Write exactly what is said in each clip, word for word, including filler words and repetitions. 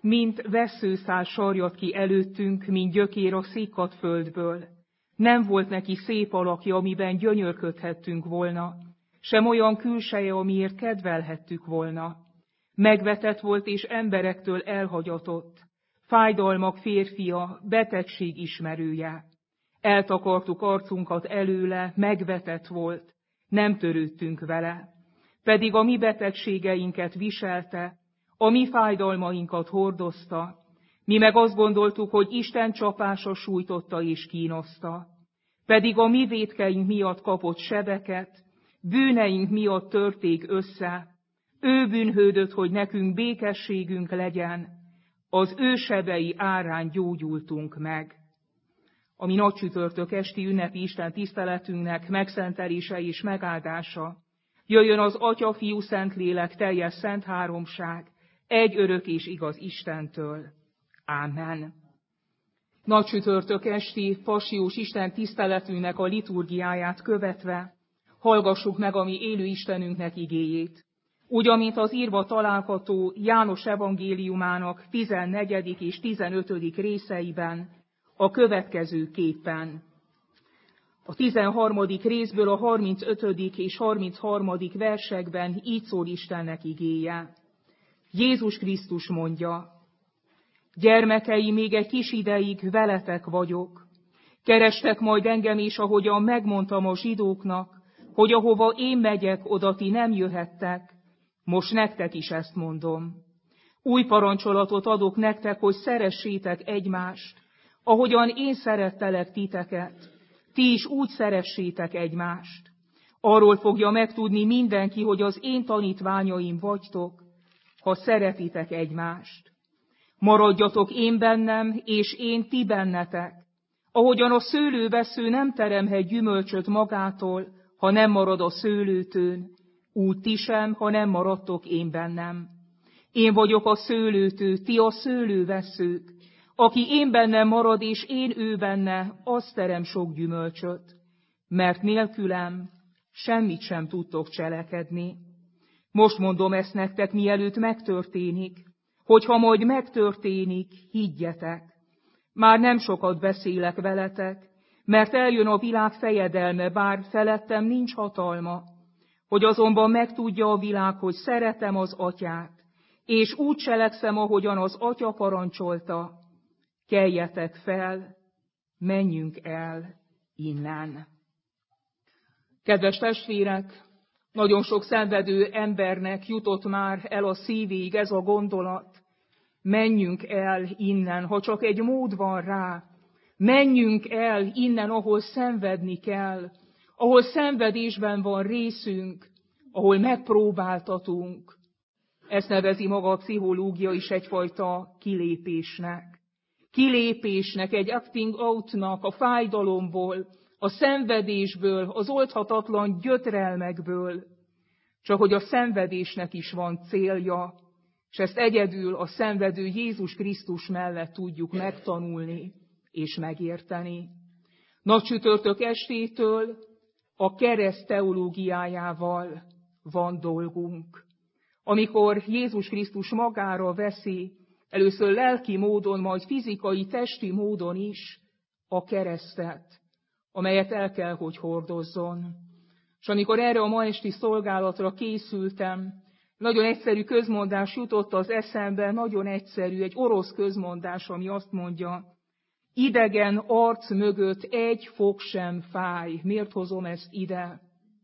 mint vesszőszál sarjat ki előttünk, mint gyökér a szikkadt földből. Nem volt neki szép alakja, amiben gyönyörködhettünk volna, sem olyan külseje, amiért kedvelhettük volna. Megvetett volt és emberektől elhagyatott, fájdalmak férfia, betegség ismerője. Eltakartuk arcunkat előle, megvetett volt, nem törődtünk vele. Pedig a mi betegségeinket viselte, a mi fájdalmainkat hordozta, mi meg azt gondoltuk, hogy Isten csapása sújtotta és kínoszta. Pedig a mi vétkeink miatt kapott sebeket, bűneink miatt törték össze, ő bűnhődött, hogy nekünk békességünk legyen, az ő sebei árán gyógyultunk meg. A mi nagycsütörtök esti ünnepi Isten tiszteletünknek megszentelése és megáldása jöjjön az Atya, Fiú, Szentlélek teljes szent háromság, egy örök és igaz Istentől. Ámen. Nagycsütörtök esti passiós Isten tiszteletünknek a liturgiáját követve hallgassuk meg a mi élő Istenünknek igéjét. Úgy, amint az írva található János evangéliumának tizennegyedik és tizenötödik részeiben, a következő képpen. A tizenharmadik részből a harmincötödik és harmincharmadik versekben így szól Istennek igéje. Jézus Krisztus mondja: gyermekei, még egy kis ideig veletek vagyok. Kerestek majd engem is, ahogyan megmondtam a zsidóknak, hogy ahova én megyek, oda ti nem jöhettek. Most nektek is ezt mondom. Új parancsolatot adok nektek, hogy szeressétek egymást, ahogyan én szerettelek titeket. Ti is úgy szeressétek egymást. Arról fogja megtudni mindenki, hogy az én tanítványaim vagytok, ha szeretitek egymást. Maradjatok én bennem, és én ti bennetek. Ahogyan a szőlővesző nem teremhet gyümölcsöt magától, ha nem marad a szőlőtőn, úgy ti sem, ha nem maradtok én bennem. Én vagyok a szőlőtő, ti a szőlőveszők. Aki én bennem marad, és én ő benne, az terem sok gyümölcsöt. Mert nélkülem semmit sem tudtok cselekedni. Most mondom ezt nektek, mielőtt megtörténik, hogyha majd megtörténik, higgyetek. Már nem sokat beszélek veletek, mert eljön a világ fejedelme, bár felettem nincs hatalma, hogy azonban megtudja a világ, hogy szeretem az Atyát, és úgy cselekszem, ahogyan az Atya parancsolta. Keljetek fel, menjünk el innen. Kedves testvérek, nagyon sok szenvedő embernek jutott már el a szívéig ez a gondolat. Menjünk el innen, ha csak egy mód van rá. Menjünk el innen, ahol szenvedni kell, ahol szenvedésben van részünk, ahol megpróbáltatunk. Ezt nevezi maga a pszichológia is egyfajta kilépésnek. Kilépésnek, egy acting outnak a fájdalomból, a szenvedésből, az oldhatatlan gyötrelmekből. Csak hogy a szenvedésnek is van célja, és ezt egyedül a szenvedő Jézus Krisztus mellett tudjuk megtanulni és megérteni. Nagycsütörtök estétől a kereszt teológiájával van dolgunk. Amikor Jézus Krisztus magára veszi, először lelki módon, majd fizikai, testi módon is a keresztet, amelyet el kell, hogy hordozzon. És amikor erre a ma esti szolgálatra készültem, nagyon egyszerű közmondás jutott az eszembe, nagyon egyszerű, egy orosz közmondás, ami azt mondja: idegen arc mögött egy fog sem fáj. Miért hozom ezt ide?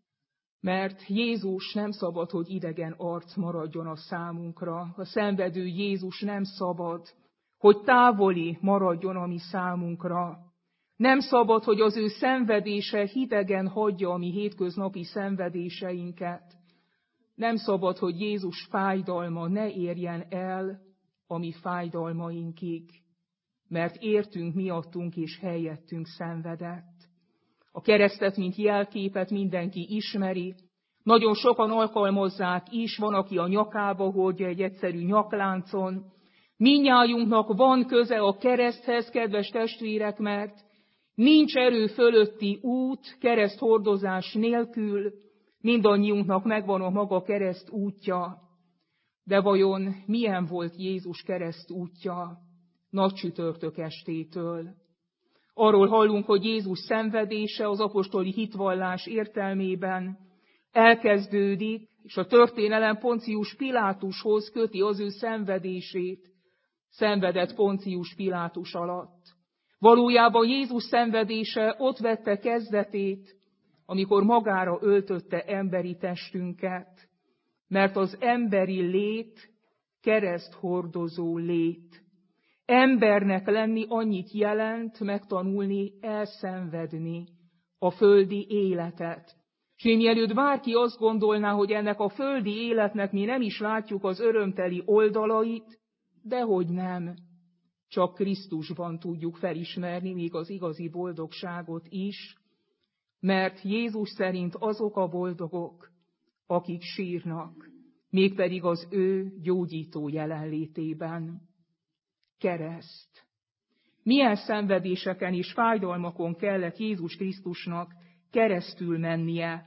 Mert Jézus nem szabad, hogy idegen arc maradjon a számunkra. A szenvedő Jézus nem szabad, hogy távoli maradjon a mi számunkra. Nem szabad, hogy az ő szenvedése hidegen hagyja a mi hétköznapi szenvedéseinket. Nem szabad, hogy Jézus fájdalma ne érjen el a mi fájdalmainkig, mert értünk miattunk és helyettünk szenvedett. A keresztet, mint jelképet mindenki ismeri, nagyon sokan alkalmazzák is, van, aki a nyakába hordja egy egyszerű nyakláncon. Mindnyájunknak van köze a kereszthez, kedves testvérek, mert nincs erő fölötti út kereszthordozás nélkül, mindannyiunknak megvan a maga kereszt útja. De vajon milyen volt Jézus keresztútja nagy csütörtök estétől? Arról hallunk, hogy Jézus szenvedése az apostoli hitvallás értelmében elkezdődik, és a történelem Poncius Pilátushoz köti az ő szenvedését, szenvedett Poncius Pilátus alatt. Valójában Jézus szenvedése ott vette kezdetét, amikor magára öltötte emberi testünket, mert az emberi lét kereszthordozó lét. Embernek lenni annyit jelent megtanulni elszenvedni a földi életet. És mielőtt bárki azt gondolná, hogy ennek a földi életnek mi nem is látjuk az örömteli oldalait, dehogy nem. Csak Krisztusban tudjuk felismerni még az igazi boldogságot is, mert Jézus szerint azok a boldogok, akik sírnak, mégpedig az ő gyógyító jelenlétében. Kereszt. Milyen szenvedéseken és fájdalmakon kellett Jézus Krisztusnak keresztül mennie?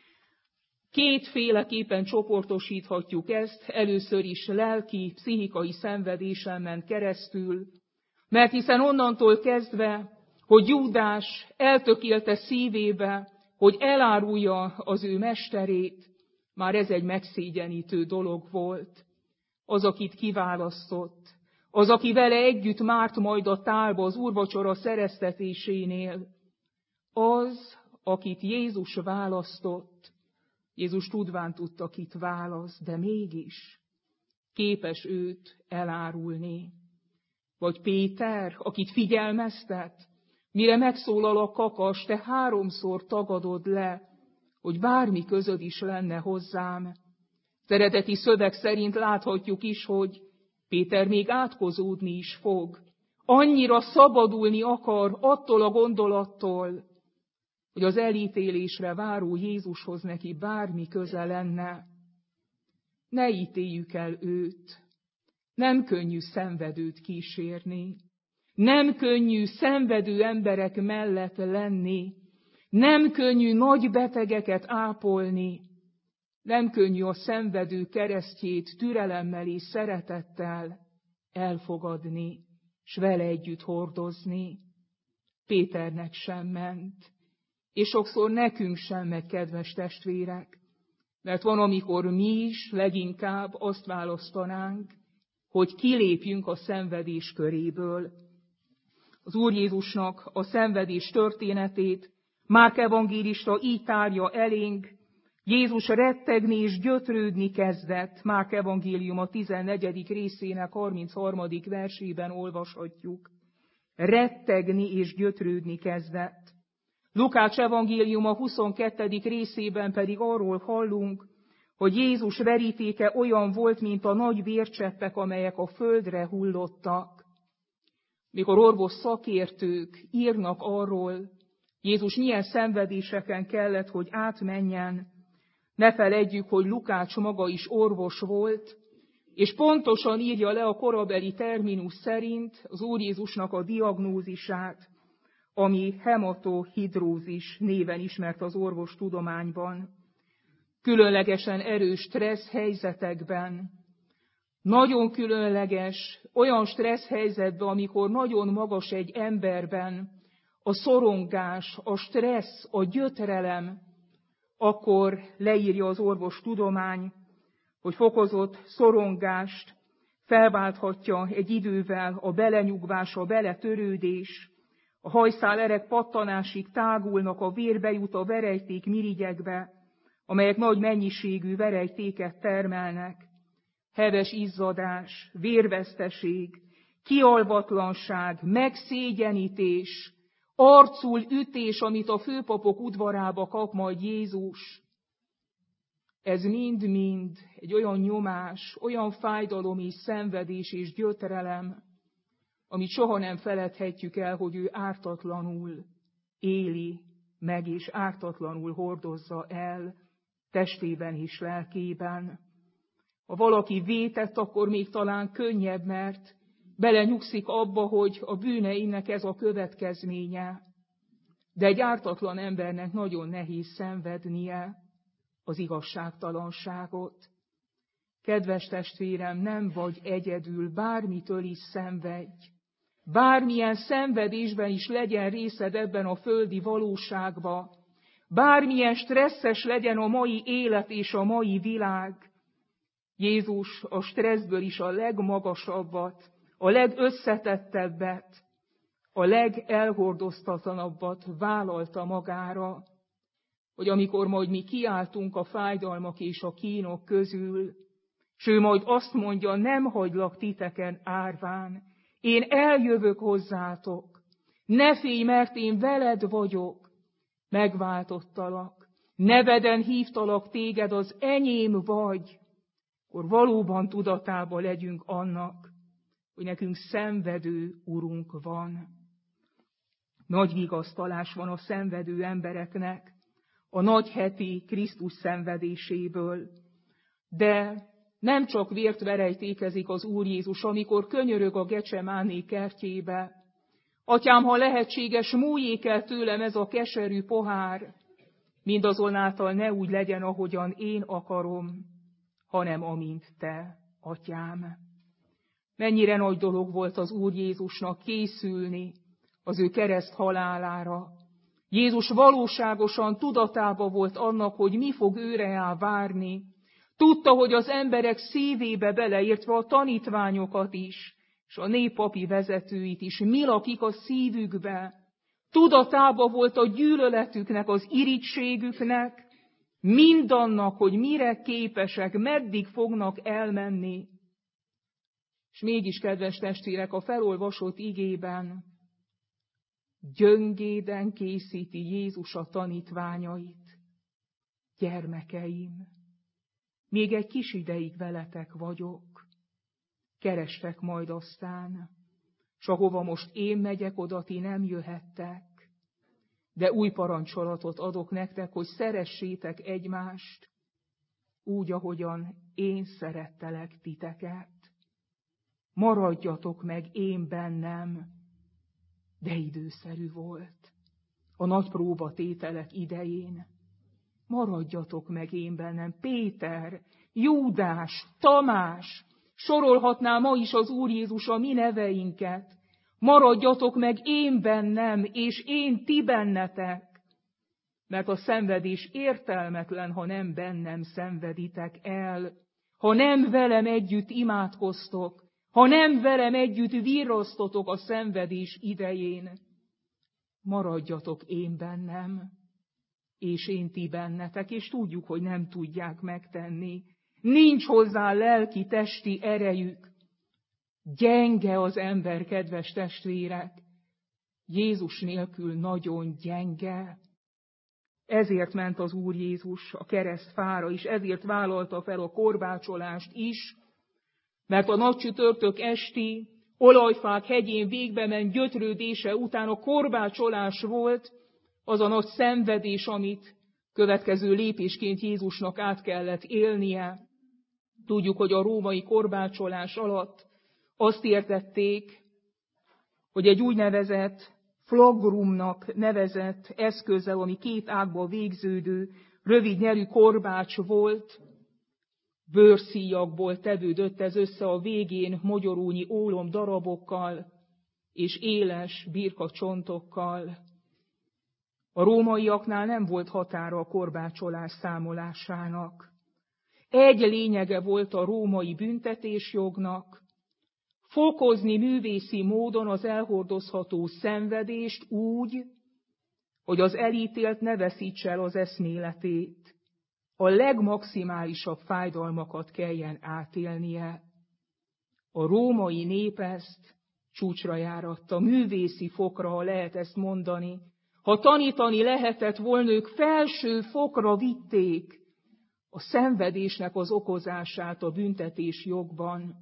Kétféleképpen csoportosíthatjuk ezt, először is lelki, pszichikai szenvedésen ment keresztül, mert hiszen onnantól kezdve, hogy Júdás eltökélte szívébe, hogy elárulja az ő mesterét, már ez egy megszégyenítő dolog volt. Az, akit kiválasztott, az, aki vele együtt márt majd a tálba az úrvacsora szereztetésénél, az, akit Jézus választott, Jézus tudván tudta, kit választ, de mégis képes őt elárulni. Vagy Péter, akit figyelmeztet, mire megszólal a kakas, te háromszor tagadod le, hogy bármi közöd is lenne hozzám. Az eredeti szöveg szerint láthatjuk is, hogy Péter még átkozódni is fog. Annyira szabadulni akar attól a gondolattól, hogy az elítélésre váró Jézushoz neki bármi köze lenne. Ne ítéljük el őt. Nem könnyű szenvedőt kísérni. Nem könnyű szenvedő emberek mellett lenni. Nem könnyű nagy betegeket ápolni. Nem könnyű a szenvedő keresztjét türelemmel és szeretettel elfogadni, s vele együtt hordozni. Péternek sem ment. És sokszor nekünk sem megy, kedves testvérek, mert van, amikor mi is leginkább azt választanánk, hogy kilépjünk a szenvedés köréből. Az Úr Jézusnak a szenvedés történetét Márk evangélista így tárja elénk. Jézus rettegni és gyötrődni kezdett. Márk evangélium a tizennegyedik részének harmincharmadik versében olvashatjuk. Rettegni és gyötrődni kezdett. Lukács evangélium a huszonkettedik részében pedig arról hallunk, hogy Jézus verítéke olyan volt, mint a nagy vércseppek, amelyek a földre hullottak. Mikor orvos szakértők írnak arról, Jézus milyen szenvedéseken kellett, hogy átmenjen, ne feledjük, hogy Lukács maga is orvos volt, és pontosan írja le a korabeli terminus szerint az Úr Jézusnak a diagnózisát, ami hematohidrózis néven ismert az orvostudományban. Különlegesen erős stressz helyzetekben, nagyon különleges, olyan stressz helyzetben, amikor nagyon magas egy emberben a szorongás, a stressz, a gyötrelem, akkor leírja az orvostudomány, hogy fokozott szorongást felválthatja egy idővel a belenyugvás, a beletörődés, a hajszál ereg pattanásig tágulnak, a vér bejut a verejték mirigyekbe, amelyek nagy mennyiségű verejtéket termelnek, heves izzadás, vérveszteség, kialvatlanság, megszégyenítés, arcul ütés, amit a főpapok udvarába kap majd Jézus. Ez mind-mind egy olyan nyomás, olyan fájdalom és szenvedés és gyötrelem, amit soha nem feledhetjük el, hogy ő ártatlanul éli meg, és ártatlanul hordozza el testében és lelkében. Ha valaki vétett, akkor még talán könnyebb, mert belenyugszik abba, hogy a bűneinek ez a következménye. De egy ártatlan embernek nagyon nehéz szenvednie az igazságtalanságot. Kedves testvérem, nem vagy egyedül, bármitől is szenvedj. Bármilyen szenvedésben is legyen részed ebben a földi valóságban, bármilyen stresszes legyen a mai élet és a mai világ, Jézus a stresszből is a legmagasabbat, a legösszetettebbet, a legelhordoztatlanabbat vállalta magára, hogy amikor majd mi kiáltunk a fájdalmak és a kínok közül, s ő majd azt mondja, nem hagylak titeken árván, én eljövök hozzátok, ne félj, mert én veled vagyok, megváltottalak, neveden hívtalak téged, az enyém vagy, akkor valóban tudatában legyünk annak, hogy nekünk szenvedő Urunk van. Nagy vigasztalás van a szenvedő embereknek, a nagy heti Krisztus szenvedéséből, de nem csak vért verejtékezik az Úr Jézus, amikor könyörög a Gecsemáné kertjébe. Atyám, ha lehetséges, múljék el tőlem ez a keserű pohár, mindazonáltal ne úgy legyen, ahogyan én akarom, hanem amint te, atyám. Mennyire nagy dolog volt az Úr Jézusnak készülni az ő kereszt halálára. Jézus valóságosan tudatában volt annak, hogy mi fog őre várni. Tudta, hogy az emberek szívébe beleértve a tanítványokat is, és a néppapi vezetőit is, mi lakik a szívükbe. Tudatában volt a gyűlöletüknek, az irigységüknek, mindannak, hogy mire képesek, meddig fognak elmenni. És mégis, kedves testvérek, a felolvasott igében gyöngéden készíti Jézus a tanítványait. Gyermekeim, még egy kis ideig veletek vagyok, kerestek majd aztán, s ahova most én megyek, oda ti nem jöhettek, de új parancsolatot adok nektek, hogy szeressétek egymást, úgy, ahogyan én szerettelek titeket. Maradjatok meg én bennem, de időszerű volt. A nagy próbatételek idején. Maradjatok meg én bennem. Péter, Júdás, Tamás, sorolhatná ma is az Úr Jézus a mi neveinket. Maradjatok meg én bennem, és én ti bennetek. Mert a szenvedés értelmetlen, ha nem bennem szenveditek el, ha nem velem együtt imádkoztok, ha nem velem együtt virrasztotok a szenvedés idején. Maradjatok én bennem, és én ti bennetek, és tudjuk, hogy nem tudják megtenni. Nincs hozzá lelki, testi erejük. Gyenge az ember, kedves testvérek. Jézus nélkül nagyon gyenge. Ezért ment az Úr Jézus a keresztfára is, ezért vállalta fel a korbácsolást is, mert a nagy csütörtök esti olajfák hegyén végbe ment gyötrődése után a korbácsolás volt az a nagy szenvedés, amit következő lépésként Jézusnak át kellett élnie. Tudjuk, hogy a római korbácsolás alatt azt értették, hogy egy úgynevezett flagrumnak nevezett eszközzel, ami két ágba végződő, rövid nyelű korbács volt, bőrszíjakból tevődött ez össze a végén mogyorúnyi ólom darabokkal és éles birkacsontokkal. A rómaiaknál nem volt határa a korbácsolás számolásának. Egy lényege volt a római büntetésjognak, fokozni művészi módon az elhordozható szenvedést úgy, hogy az elítélt ne veszítse el az eszméletét. A legmaximálisabb fájdalmakat kelljen átélnie. A római nép ezt csúcsra járatta, művészi fokra, ha lehet ezt mondani. Ha tanítani lehetett volna, ők felső fokra vitték a szenvedésnek az okozását a büntetés jogban.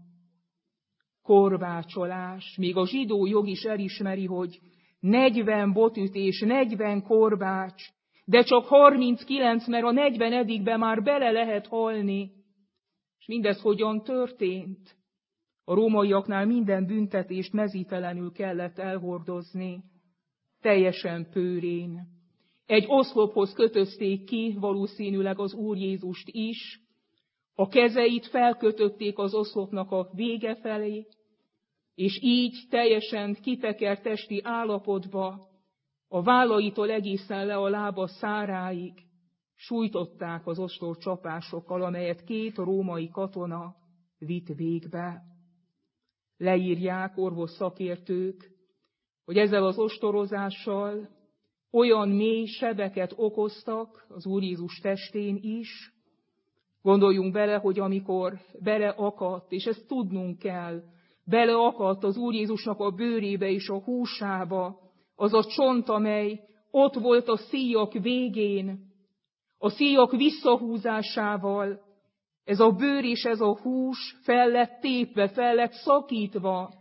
Korbácsolás, még a zsidó jog is elismeri, hogy negyven botütés, negyven korbács, de csak harminckilenc, mert a negyvenedikben már bele lehet halni. És mindez hogyan történt? A rómaiaknál minden büntetést mezítelenül kellett elhordozni, teljesen pőrén. Egy oszlophoz kötözték ki valószínűleg az Úr Jézust is, A kezeit felkötötték az oszlopnak a vége felé, és így teljesen kitekert testi állapotba, a vállaitól egészen le a lába száráig sújtották az ostor csapásokkal, amelyet két római katona vitt végbe. Leírják orvos szakértők, hogy ezzel az ostorozással olyan mély sebeket okoztak az Úr Jézus testén is. Gondoljunk bele, hogy amikor beleakadt, és ezt tudnunk kell, beleakadt az Úr Jézusnak a bőrébe és a húsába, az a csont, amely ott volt a szíjak végén, a szíjak visszahúzásával, ez a bőr és ez a hús fel lett tépve, fel lett szakítva.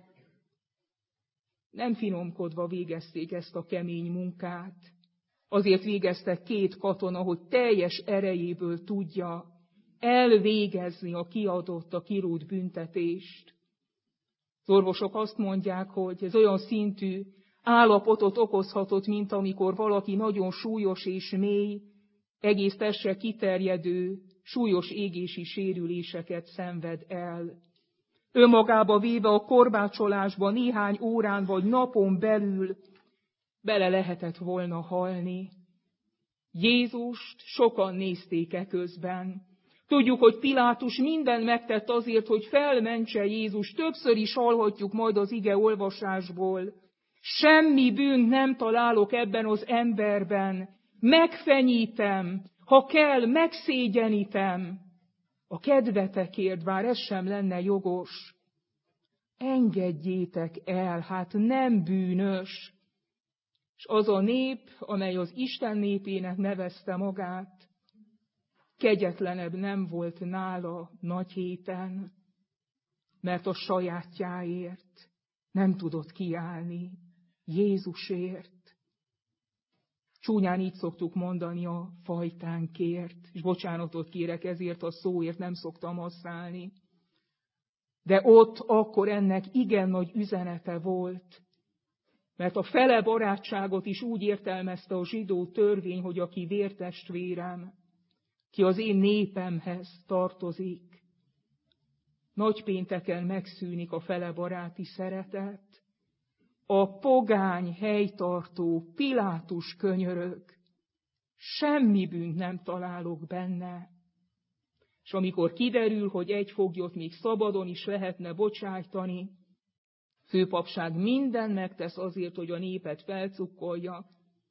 Nem finomkodva végezték ezt a kemény munkát. Azért végeztek két katona, hogy teljes erejéből tudja elvégezni a kiadott, a kirótt büntetést. Az orvosok azt mondják, hogy ez olyan szintű állapotot okozhatott, mint amikor valaki nagyon súlyos és mély, egész testre kiterjedő, súlyos égési sérüléseket szenved el. Önmagába véve a korbácsolásba néhány órán vagy napon belül bele lehetett volna halni. Jézust sokan nézték e közben. Tudjuk, hogy Pilátus mindent megtett azért, hogy felmentse Jézus. Többször is hallhatjuk majd az ige olvasásból. Semmi bűnt nem találok ebben az emberben. Megfenyítem, ha kell, megszégyenítem. A kedvetekért, bár ez sem lenne jogos. Engedjétek el, hát nem bűnös. És az a nép, amely az Isten népének nevezte magát, kegyetlenebb nem volt nála nagy héten, mert a sajátjáért nem tudott kiállni, Jézusért. Csúnyán így szoktuk mondani a fajtánkért, és bocsánatot kérek ezért a szóért, nem szoktam használni. De ott akkor ennek igen nagy üzenete volt, mert a fele barátságot is úgy értelmezte a zsidó törvény, hogy aki vértestvérem, ki az én népemhez tartozik. Nagypénteken megszűnik a fele baráti szeretet. A pogány helytartó Pilátus könyörög, semmi bűnt nem találok benne. És amikor kiderül, hogy egy foglyot még szabadon is lehetne bocsájtani, főpapság mindent megtesz azért, hogy a népet felcukkolja.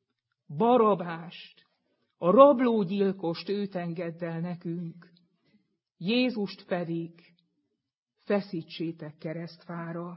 Barabást, a rablógyilkost őt engedd el nekünk, Jézust pedig feszítsétek keresztfára.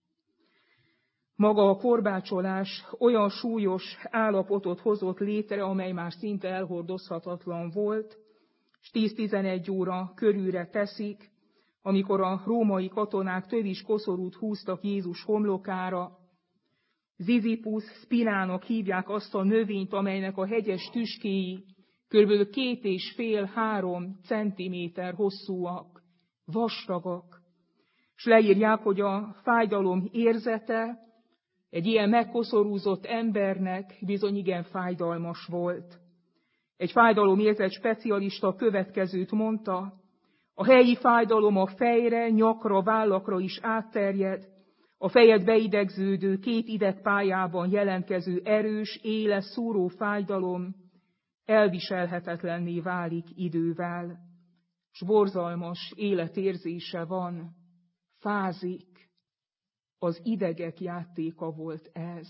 Maga a korbácsolás olyan súlyos állapotot hozott létre, amely már szinte elhordozhatatlan volt, és tíz-tizenegy óra körülre teszik, amikor a római katonák tövis koszorút húztak Jézus homlokára. Ziziphus spinának hívják azt a növényt, amelynek a hegyes tüskéi kb. két és fél-három centiméter hosszúak, vastagak. És leírják, hogy a fájdalom érzete egy ilyen megkoszorúzott embernek bizony igen fájdalmas volt. Egy fájdalomérzet specialista a következőt mondta: a helyi fájdalom a fejre, nyakra, vállakra is átterjed, a fejed beidegződő, két idegpályában jelentkező erős, éles, szúró fájdalom elviselhetetlenné válik idővel, s borzalmas életérzése van, fázik. Az idegek játéka volt ez.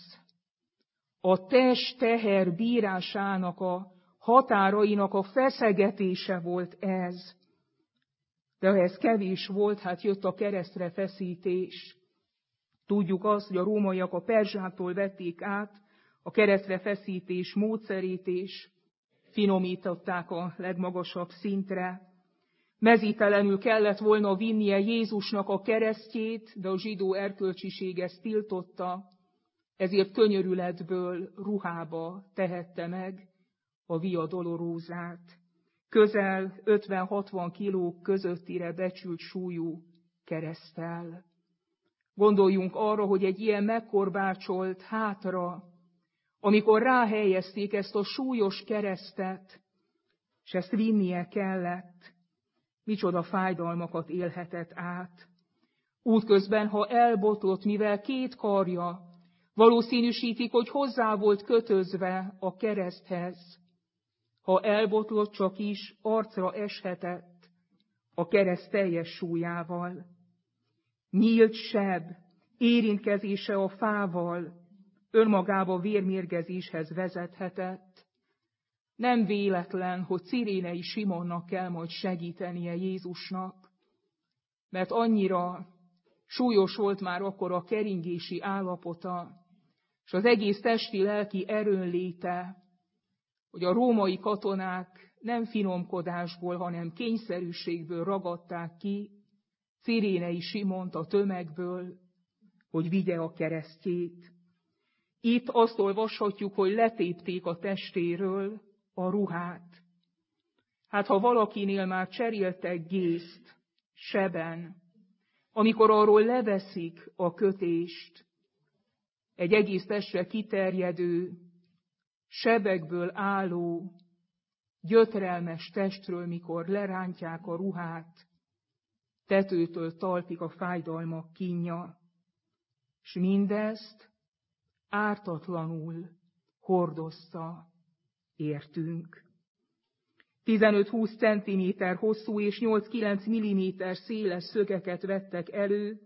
A test teher bírásának a határainak a feszegetése volt ez. De ha ez kevés volt, hát jött a keresztre feszítés. Tudjuk azt, hogy a rómaiak a perzsáktól vették át a keresztre feszítés módszerét, és finomították a legmagasabb szintre. Mezítelenül kellett volna vinnie Jézusnak a keresztjét, de a zsidó erkölcsiség ezt tiltotta, ezért könyörületből ruhába tehette meg a Via Dolorózát. Közel ötven-hatvan kiló közöttire becsült súlyú kereszttel. Gondoljunk arra, hogy egy ilyen megkorbácsolt hátra, amikor ráhelyezték ezt a súlyos keresztet, és ezt vinnie kellett, micsoda fájdalmakat élhetett át. Útközben, ha elbotlott, mivel két karja, valószínűsítik, hogy hozzá volt kötözve a kereszthez. Ha elbotlott, csak is arcra eshetett a kereszt teljes súlyával. Nyílt seb, érintkezése a fával önmagába vérmérgezéshez vezethetett. Nem véletlen, hogy Cirénei Simonnak kell majd segítenie Jézusnak, mert annyira súlyos volt már akkor a keringési állapota, és az egész testi-lelki erőnléte, hogy a római katonák nem finomkodásból, hanem kényszerűségből ragadták ki Cirénei Simont a tömegből, hogy vigye a keresztjét. Itt azt olvashatjuk, hogy letépték a testéről a ruhát. Hát ha valakinél már cseréltek gészt, seben, amikor arról leveszik a kötést, egy egész testre kiterjedő, sebekből álló, gyötrelmes testről, mikor lerántják a ruhát, tetőtől talpig a fájdalmak kínja, s mindezt ártatlanul hordozta értünk. tizenöt-húsz centiméter hosszú és nyolc-kilenc milliméter széles szögeket vettek elő,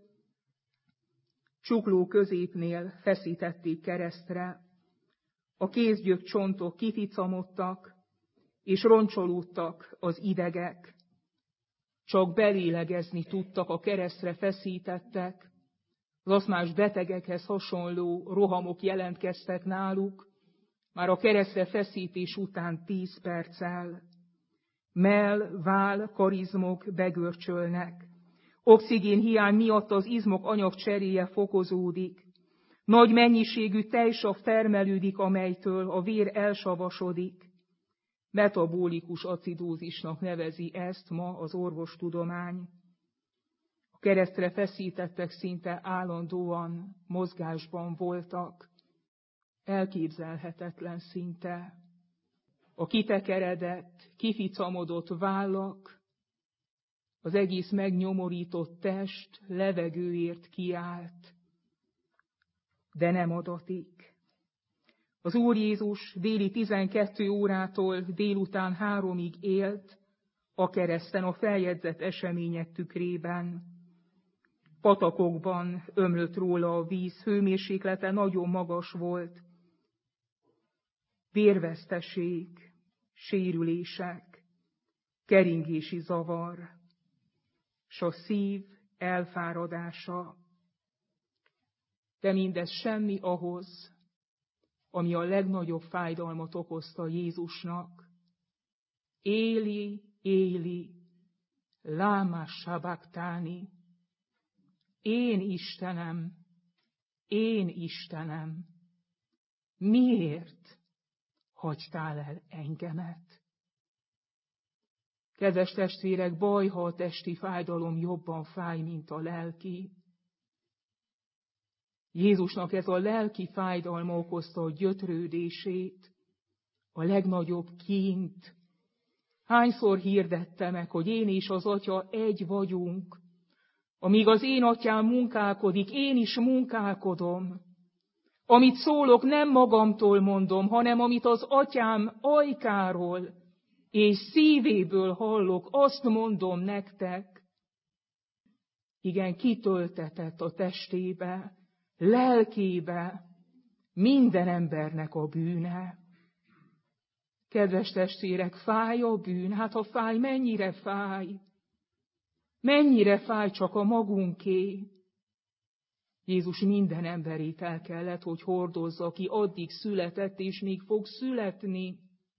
csukló középnél feszítették keresztre, a kézgyök csontok kificamodtak, és roncsolódtak az idegek. Csak belélegezni tudtak a keresztre feszítettek, az aszmás betegekhez hasonló rohamok jelentkeztek náluk, már a keresztre feszítés után tíz perccel. Mell, vál, karizmok begörcsölnek. Oxigén hiány miatt az izmok anyagcseréje fokozódik. Nagy mennyiségű tejsav termelődik, amelytől a vér elsavasodik. Metabolikus acidózisnak nevezi ezt ma az orvostudomány. A keresztre feszítettek szinte állandóan mozgásban voltak. Elképzelhetetlen szinte. A kitekeredett, kificamodott vállak, az egész megnyomorított test levegőért kiállt, de nem adatik. Az Úr Jézus déli tizenkét órától délután háromig élt a kereszten a feljegyzett események tükrében. Patakokban ömlött róla a víz, hőmérséklete nagyon magas volt. Vérveszteség, sérülések, keringési zavar, s a szív elfáradása. De mindez semmi ahhoz, ami a legnagyobb fájdalmat okozta Jézusnak. Éli, Éli, láma sabachthani. Én Istenem, én Istenem, miért hagytál el engemet? Kedves testvérek, baj, ha a testi fájdalom jobban fáj, mint a lelki. Jézusnak ez a lelki fájdalma okozta a gyötrődését, a legnagyobb kínt. Hányszor hirdette meg, hogy én és az Atya egy vagyunk, amíg az én atyám munkálkodik, én is munkálkodom. Amit szólok, nem magamtól mondom, hanem amit az atyám ajkáról és szívéből hallok, azt mondom nektek. Igen, kitöltetett a testébe, lelkébe minden embernek a bűne. Kedves testvérek, fáj a bűn? Hát ha fáj, mennyire fáj? Mennyire fáj csak a magunké? Jézus minden emberét el kellett, hogy hordozza, aki addig született, és még fog születni.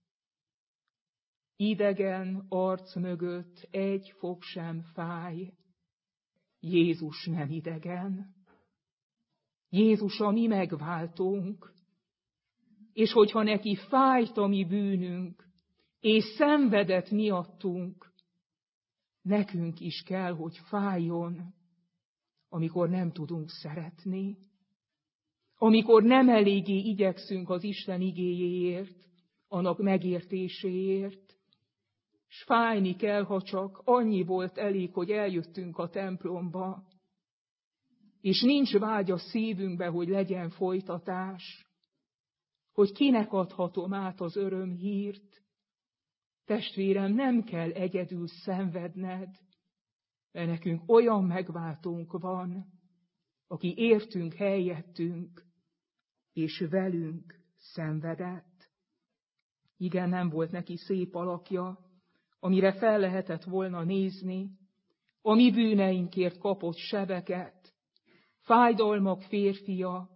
Idegen arc mögött egy fog sem fáj. Jézus nem idegen. Jézus a mi megváltónk. És hogyha neki fájt a mi bűnünk, és szenvedett miattunk, nekünk is kell, hogy fájjon, amikor nem tudunk szeretni, amikor nem eléggé igyekszünk az Isten igéjéért, annak megértéséért. s fájni kell, ha csak annyi volt elég, hogy eljöttünk a templomba, és nincs vágy a szívünkbe, hogy legyen folytatás, hogy kinek adhatom át az örömhírt. Testvérem, nem kell egyedül szenvedned, mert nekünk olyan megváltónk van, aki értünk, helyettünk, és velünk szenvedett. Igen, nem volt neki szép alakja, amire fel lehetett volna nézni, a mi bűneinkért kapott sebeket, fájdalmak férfia,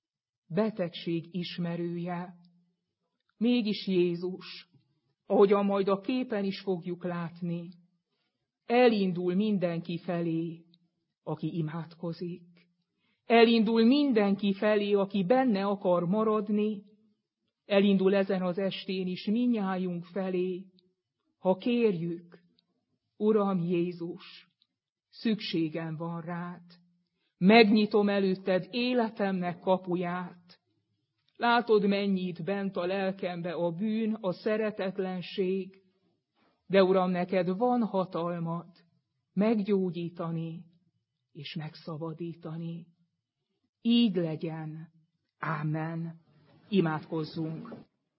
betegség ismerője. Mégis Jézus, ahogyan majd a képen is fogjuk látni, elindul mindenki felé, aki imádkozik. Elindul mindenki felé, aki benne akar maradni, elindul ezen az estén is mindnyájunk felé, ha kérjük, Uram Jézus, szükségem van rád, megnyitom előtted életemnek kapuját. Látod, mennyit bent a lelkembe a bűn, a szeretetlenség, de Uram, neked van hatalmad meggyógyítani és megszabadítani. Így legyen. Ámen. Imádkozzunk.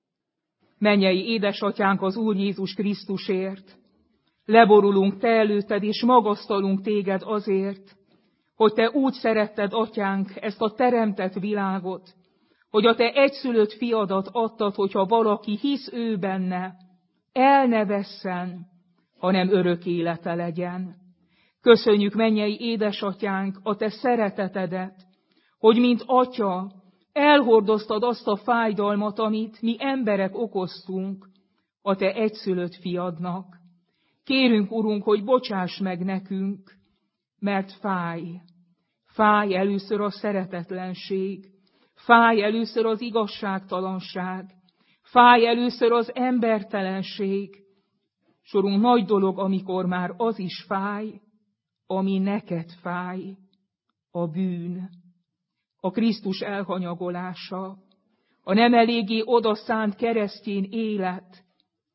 Mennyei édesatyánk, az Úr Jézus Krisztusért, leborulunk te előtted, és magasztalunk téged azért, hogy te úgy szeretted, atyánk, ezt a teremtett világot, hogy a te egyszülött fiadat adtad, hogyha valaki hisz ő benne, el ne vesszen, hanem örök élete legyen. Köszönjük, mennyei édesatyánk, a te szeretetedet, hogy mint atya elhordoztad azt a fájdalmat, amit mi emberek okoztunk a te egyszülött fiadnak. Kérünk, Urunk, hogy bocsáss meg nekünk, mert fáj. Fáj először a szeretetlenség, fáj először az igazságtalanság, fáj először az embertelenség. Sorunk nagy dolog, amikor már az is fáj, ami neked fáj, a bűn, a Krisztus elhanyagolása, a nem eléggé odaszánt keresztény élet.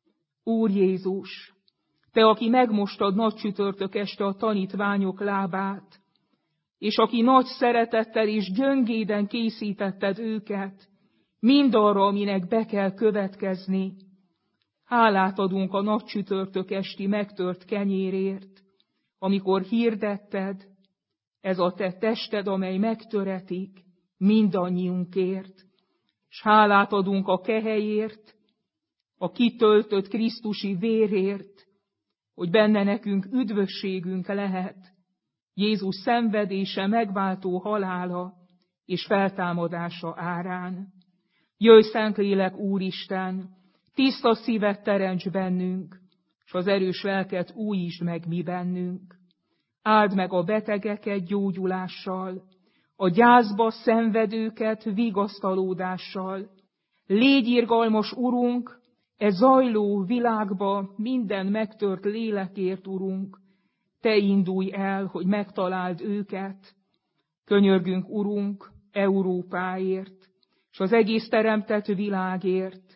Úr Jézus, te, aki megmostad nagy csütörtök este a tanítványok lábát, és aki nagy szeretettel és gyöngéden készítetted őket, mindarra, aminek be kell következni, hálát adunk a nagy csütörtök esti megtört kenyérért, amikor hirdetted, ez a te tested, amely megtöretik mindannyiunkért, s hálát adunk a kehelyért, a kitöltött Krisztusi vérért, hogy benne nekünk üdvösségünk lehet, Jézus szenvedése, megváltó halála és feltámadása árán. Jöjj, Szentlélek, Úristen, tiszta szívet teremts bennünk, s az erős lelket újítsd meg mi bennünk. Áld meg a betegeket gyógyulással, a gyászba szenvedőket vigasztalódással. Légy irgalmas, Urunk, e zajló világba minden megtört lélekért, Urunk, te indulj el, hogy megtaláld őket. Könyörgünk, Urunk, Európáért, és az egész teremtett világért,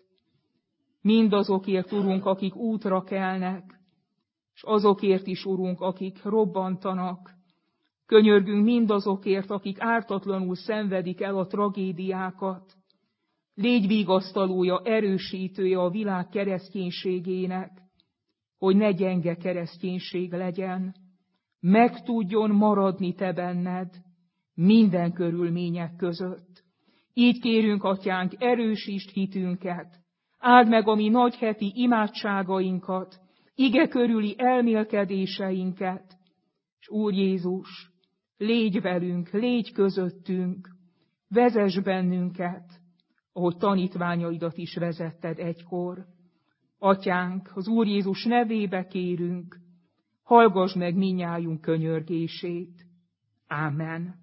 mindazokért, Urunk, akik útra kelnek, és azokért is, Urunk, akik robbantanak. Könyörgünk mindazokért, akik ártatlanul szenvedik el a tragédiákat. Légy vigasztalója, erősítője a világ kereszténységének, hogy ne gyenge kereszténység legyen, meg tudjon maradni te benned minden körülmények között. Így kérünk, Atyánk, erősítsd hitünket, áld meg a mi nagyheti imádságainkat, ige körüli elmélkedéseinket, és Úr Jézus, légy velünk, légy közöttünk, vezess bennünket, ahogy tanítványaidat is vezetted egykor. Atyánk, az Úr Jézus nevébe kérünk, hallgass meg minnyájunk könyörgését. Ámen.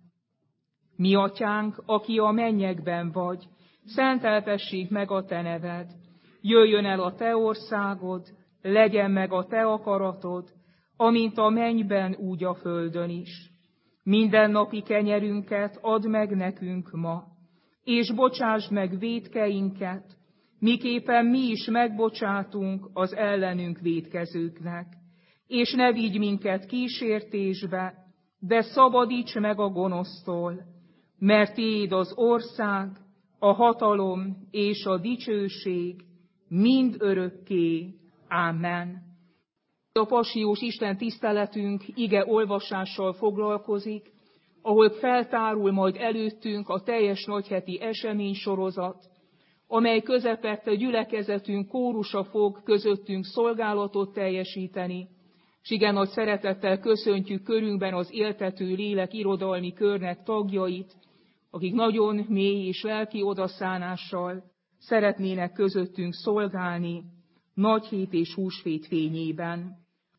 Mi, Atyánk, aki a mennyekben vagy, szenteltessék meg a te neved, jöjjön el a te országod, legyen meg a te akaratod, amint a mennyben, úgy a földön is. Mindennapi kenyerünket add meg nekünk ma, és bocsásd meg vétkeinket, miképpen mi is megbocsátunk az ellenünk vétkezőknek. És ne vigy minket kísértésbe, de szabadíts meg a gonosztól, mert tiéd az ország, a hatalom és a dicsőség mind örökké. Ámen. A passiós Isten tiszteletünk ige olvasással foglalkozik, ahol feltárul majd előttünk a teljes nagyheti eseménysorozat, amely közepette gyülekezetünk kórusa fog közöttünk szolgálatot teljesíteni, s igen nagy szeretettel köszöntjük körünkben az éltető lélek irodalmi körnek tagjait, akik nagyon mély és lelki odaszánással szeretnének közöttünk szolgálni nagyhét és húsvét fényében.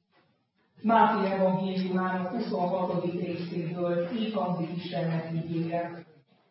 Máté evangéliumának huszonhatodik részéből így hangzik Istennek ígéret.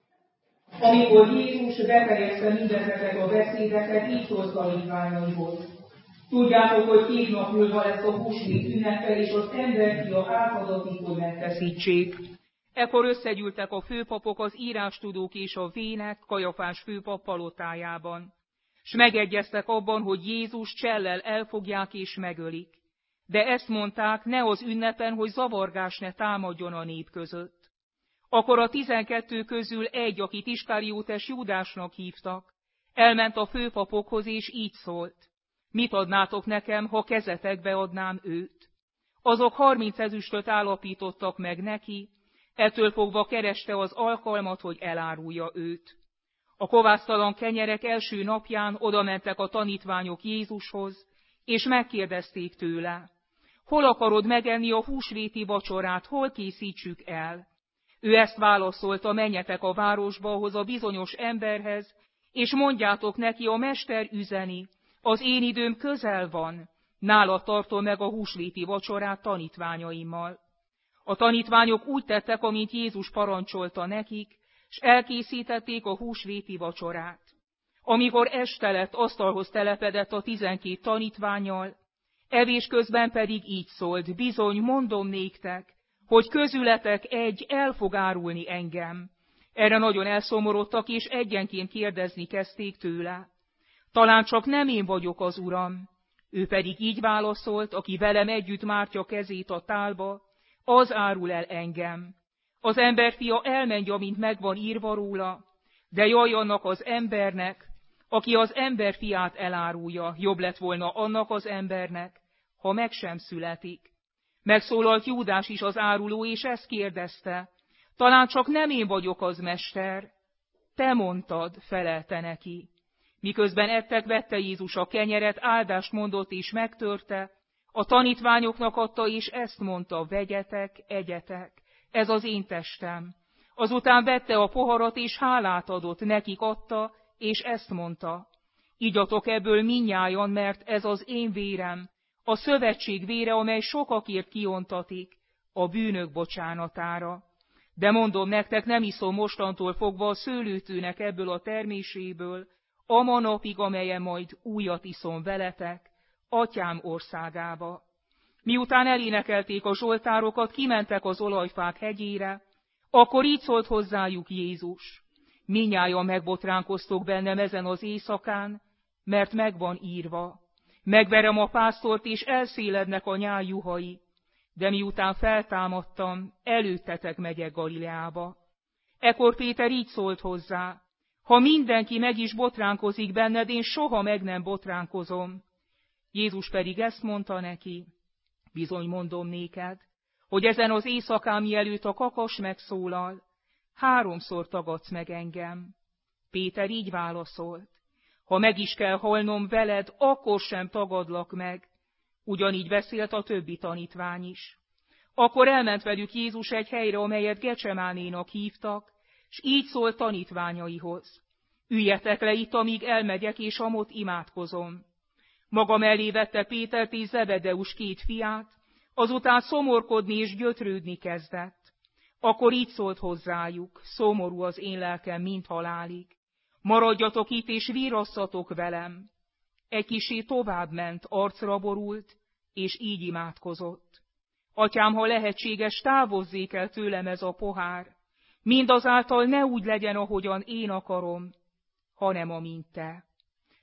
Amikor Jézus befejezte mindezeket a beszédeket, így szólt tanítványaihoz. Tudjátok, hogy két nap múlva lesz a húsvét ünnepe, és az emberfia átadatik, hogy megfeszítsék. Ekkor összegyűltek a főpapok, az írástudók és a vének Kajafás főpap palotájában, s megegyeztek abban, hogy Jézus csellel elfogják és megölik. De ezt mondták, ne az ünnepen, hogy zavargás ne támadjon a nép között. Akkor a tizenkettő közül egy, akit Iskariótes Júdásnak hívtak, elment a főpapokhoz, és így szólt: mit adnátok nekem, ha kezetekbe adnám őt? Azok harminc ezüstöt állapítottak meg neki, ettől fogva kereste az alkalmat, hogy elárulja őt. A kovásztalan kenyerek első napján odamentek a tanítványok Jézushoz, és megkérdezték tőle: hol akarod megenni a húsvéti vacsorát, hol készítsük el? Ő ezt válaszolta: menjetek a városba ahhoz a bizonyos emberhez, és mondjátok neki, a mester üzeni, az én időm közel van, nála tartom meg a húsvéti vacsorát tanítványaimmal. A tanítványok úgy tettek, amint Jézus parancsolta nekik, s elkészítették a húsvéti vacsorát. Amikor este lett, asztalhoz telepedett a tizenkét tanítvánnyal, evés közben pedig így szólt: bizony, mondom néktek, hogy közületek egy el fog árulni engem. Erre nagyon elszomorodtak, és egyenként kérdezni kezdték tőle: talán csak nem én vagyok az Uram? Ő pedig így válaszolt: aki velem együtt mártja kezét a tálba, az árul el engem. Az emberfia elmegy, amint megvan írva róla, de jaj annak az embernek, aki az emberfiát elárulja, jobb lett volna annak az embernek, ha meg sem születik. Megszólalt Júdás is, az áruló, és ezt kérdezte: talán csak nem én vagyok az, mester? Te mondtad, felelte neki. Miközben ettek, vette Jézus a kenyeret, áldást mondott és megtörte, a tanítványoknak adta, és ezt mondta: vegyetek, egyetek, ez az én testem. Azután vette a poharat, és hálát adott, nekik adta, és ezt mondta: igyatok ebből mindnyájan, mert ez az én vérem, a szövetség vére, amely sokakért kiontatik a bűnök bocsánatára. De mondom nektek, nem iszom mostantól fogva a szőlőtőnek ebből a terméséből, ama napig, amelyen majd újat iszom veletek, Atyám országába. Miután elénekelték a zsoltárokat, kimentek az olajfák hegyére, akkor így szólt hozzájuk Jézus: mindnyájan megbotránkoztok bennem ezen az éjszakán, mert megvan írva: megverem a pásztort, és elszélednek a nyál juhai, de miután feltámadtam, előttetek megyek Galileába. Ekkor Péter így szólt hozzá: ha mindenki meg is botránkozik benned, én soha meg nem botránkozom. Jézus pedig ezt mondta neki: bizony mondom néked, hogy ezen az éjszakán, mielőtt a kakas megszólal, háromszor tagadsz meg engem. Péter így válaszolt: ha meg is kell halnom veled, akkor sem tagadlak meg. Ugyanígy beszélt a többi tanítvány is. Akkor elment velük Jézus egy helyre, amelyet Gecsemánénak hívtak, s így szólt tanítványaihoz: üljetek le itt, amíg elmegyek, és amott imádkozom. Maga mellé vette Pétert és Zebedeus két fiát, azután szomorkodni és gyötrődni kezdett. Akkor így szólt hozzájuk: szomorú az én lelkem, mint halálig. Maradjatok itt, és vírasszatok velem. Egy kissé tovább ment, arcra borult, és így imádkozott: Atyám, ha lehetséges, távozzék el tőlem ez a pohár, mindazáltal ne úgy legyen, ahogyan én akarom, hanem amint te.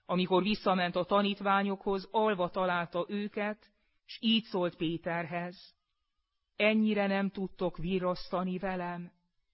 Amikor visszament a tanítványokhoz, alva találta őket, s így szólt Péterhez: ennyire nem tudtok virrasztani velem?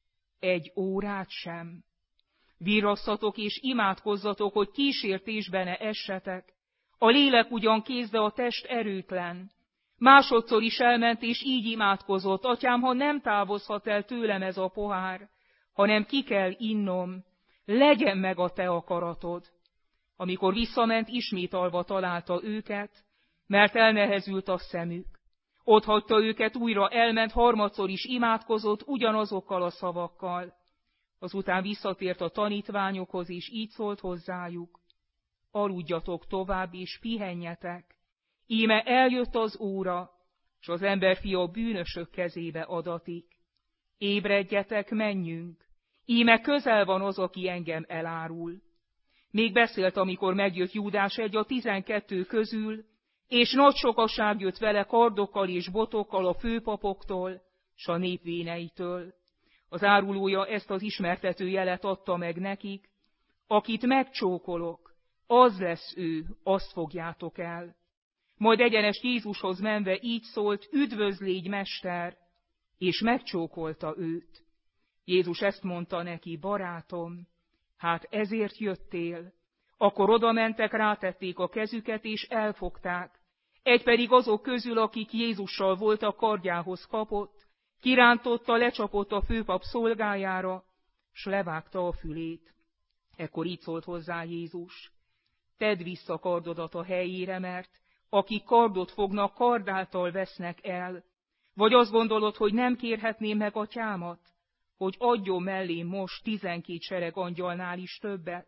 Egy órát sem? Virrasszatok és imádkozzatok, hogy kísértésbe ne essetek. A lélek ugyan kész, de a test erőtlen. Másodszor is elment, és így imádkozott: atyám, ha nem távozhat el tőlem ez a pohár, hanem ki kell innom, legyen meg a te akaratod. Amikor visszament, ismét alva találta őket, mert elnehezült a szemük. Ott hagyta őket, újra elment, harmadszor is imádkozott ugyanazokkal a szavakkal. Azután visszatért a tanítványokhoz, és így szólt hozzájuk: aludjatok tovább, és pihenjetek. Íme eljött az óra, s az emberfia a bűnösök kezébe adatik. Ébredjetek, menjünk, íme közel van az, aki engem elárul. Még beszélt, amikor megjött Júdás, egy a tizenkettő közül, és nagy sokaság jött vele kardokkal és botokkal a főpapoktól, s a népvéneitől. Az árulója ezt az ismertető jelet adta meg nekik: akit megcsókolok, az lesz ő, azt fogjátok el. Majd egyenes Jézushoz menve így szólt: üdvözlégy, mester, és megcsókolta őt. Jézus ezt mondta neki: barátom, hát ezért jöttél. Akkor odamentek, rátették a kezüket, és elfogták. Egy pedig azok közül, akik Jézussal voltak, kardjához kapott, kirántotta, lecsapott a főpap szolgájára, s levágta a fülét. Ekkor így szólt hozzá Jézus: tedd vissza kardodat a helyére, mert akik kardot fognak, kardáltal vesznek el. Vagy azt gondolod, hogy nem kérhetném meg atyámat, hogy adjon mellém most tizenkét sereg angyalnál is többet?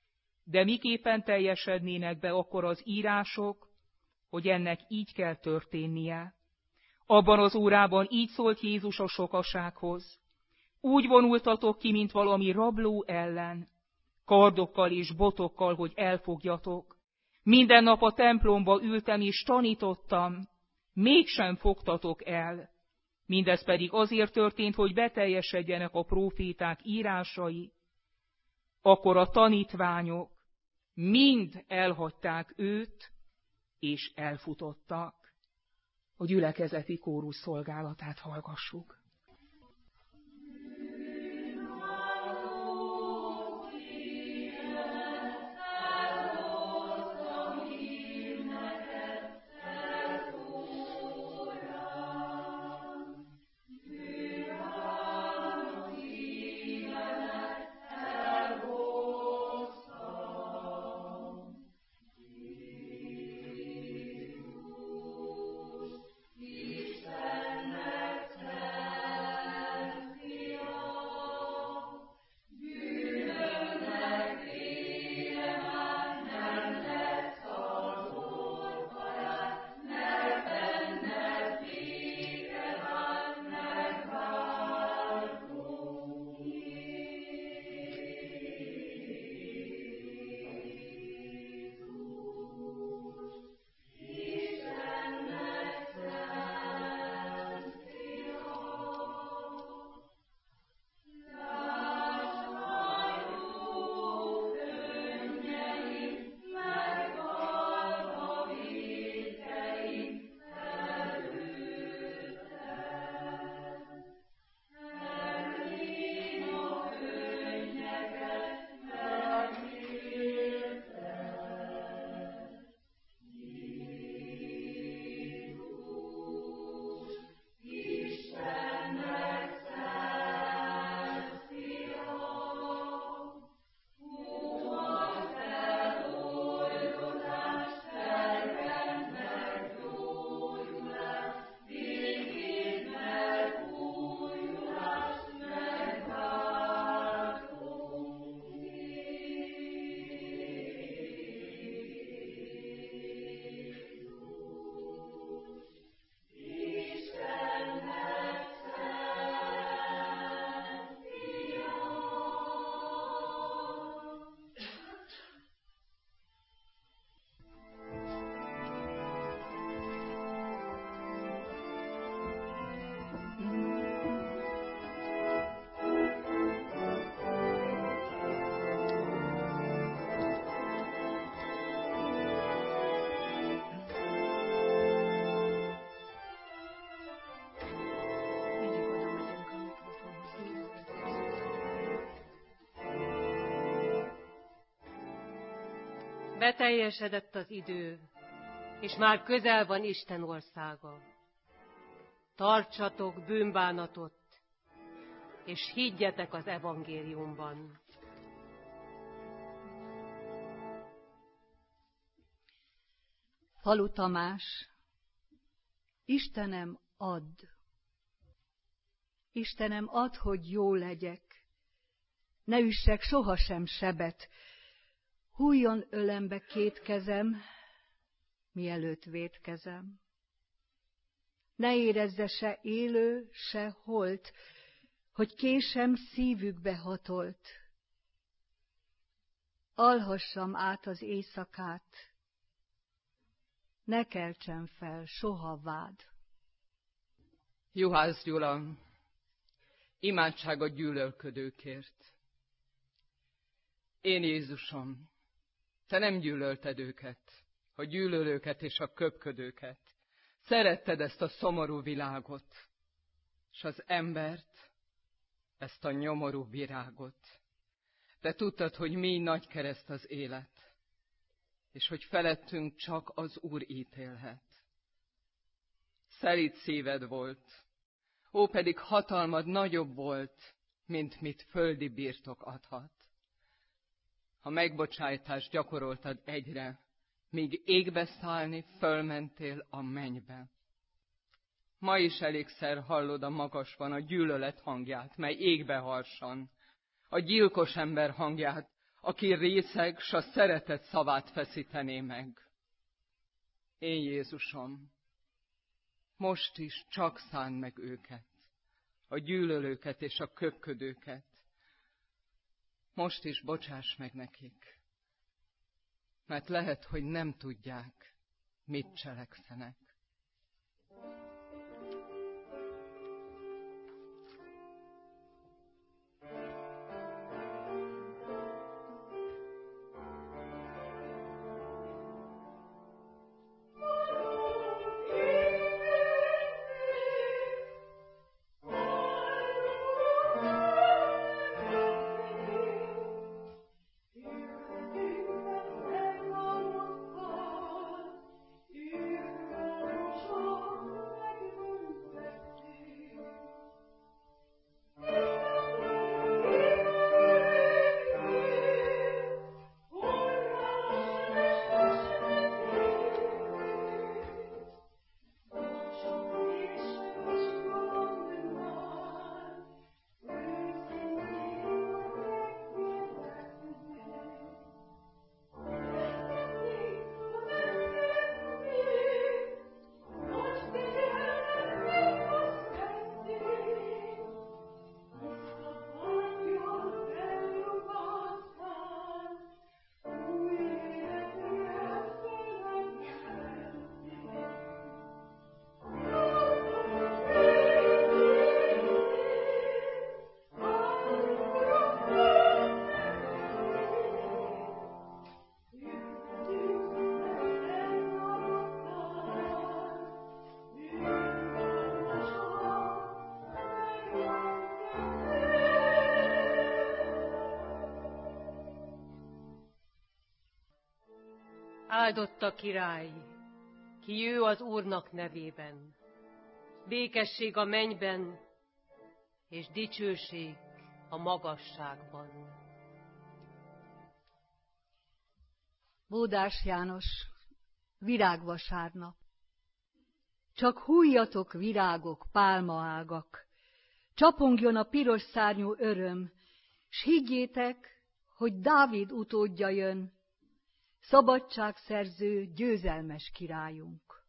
De miképpen teljesednének be akkor az írások, hogy ennek így kell történnie? Abban az órában így szólt Jézus a sokasághoz: úgy vonultatok ki, mint valami rabló ellen, kardokkal és botokkal, hogy elfogjatok. Minden nap a templomba ültem és tanítottam, mégsem fogtatok el. Mindez pedig azért történt, hogy beteljesedjenek a próféták írásai. Akkor a tanítványok mind elhagyták őt, és elfutottak. A gyülekezeti kórus szolgálatát hallgassuk. Istennek Beteljesedett az idő, és már közel van Isten országa. Tartsatok bűnbánatot, és higgyetek az evangéliumban. Falu Tamás, Istenem, add! Istenem, add, hogy jó legyek, ne üssek sohasem sebet, hújjon ölembe két kezem, mielőtt vétkezem. Ne érezze se élő, se holt, hogy késem szívükbe hatolt. Alhassam át az éjszakát, ne keltsen fel soha vád. Juhász Gyula, imádság a gyűlölködőkért. Én Jézusom, te nem gyűlölted őket, a gyűlölőket és a köpködőket. Szeretted ezt a szomorú világot, és az embert, ezt a nyomorú virágot. De tudtad, hogy mély nagy kereszt az élet, és hogy felettünk csak az Úr ítélhet. Szelíd szíved volt, ó, pedig hatalmad nagyobb volt, mint mit földi birtok adhat. Ha megbocsájtást gyakoroltad egyre, míg égbe szállni fölmentél a mennybe. Ma is elégszer hallod a magasban a gyűlölet hangját, mely égbe harsan, a gyilkos ember hangját, aki részeg, s a szeretet szavát feszítené meg. Én Jézusom, most is csak szánd meg őket, a gyűlölőket és a köpködőket. Most is bocsáss meg nekik, mert lehet, hogy nem tudják, mit cselekszenek. Áldott a király, ki jő az Úrnak nevében. Békesség a mennyben, és dicsőség a magasságban. Bódás János, virágvasárnap. Csak hújjatok, virágok, pálmaágak, csapongjon a piros szárnyú öröm, s higgyétek, hogy Dávid utódja jön, szabadságszerző, győzelmes királyunk.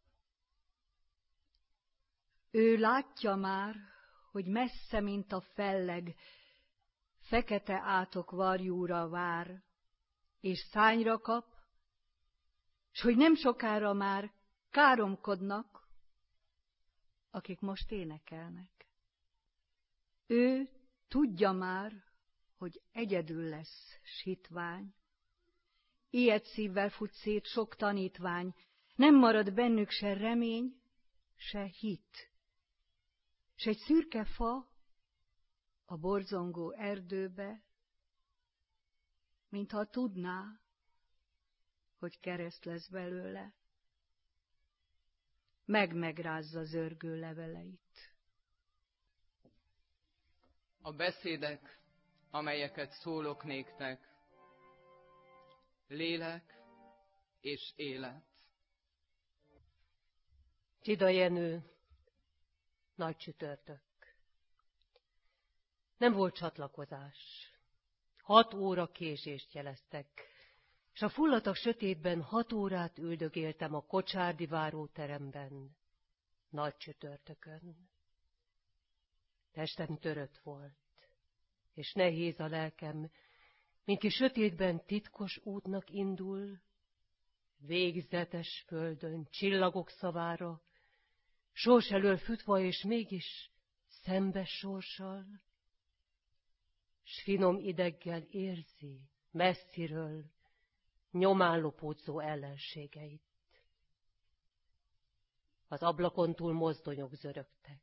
Ő látja már, hogy messze, mint a felleg, fekete átok varjúra vár, és szányra kap, s hogy nem sokára már káromkodnak, akik most énekelnek. Ő tudja már, hogy egyedül lesz sitvány. Ilyet szívvel fut szét sok tanítvány, nem marad bennük se remény, se hit. S egy szürke fa a borzongó erdőbe, mintha tudná, hogy kereszt lesz belőle. Meg-megrázza zörgő leveleit. A beszédek, amelyeket szólok néktek, lélek és élet. Csida Jenő, nagy csütörtök. Nem volt csatlakozás. Hat óra késést jeleztek, és a fulladtak sötétben hat órát üldögéltem a kocsárdi váróteremben, nagy csütörtökön. Testem törött volt, és nehéz a lelkem, mint ki sötétben titkos útnak indul, végzetes földön, csillagok szavára, sors elől futva, és mégis szembes sorssal, s finom ideggel érzi messziről nyomán lopódzó ellenségeit. Az ablakon túl mozdonyok zörögtek.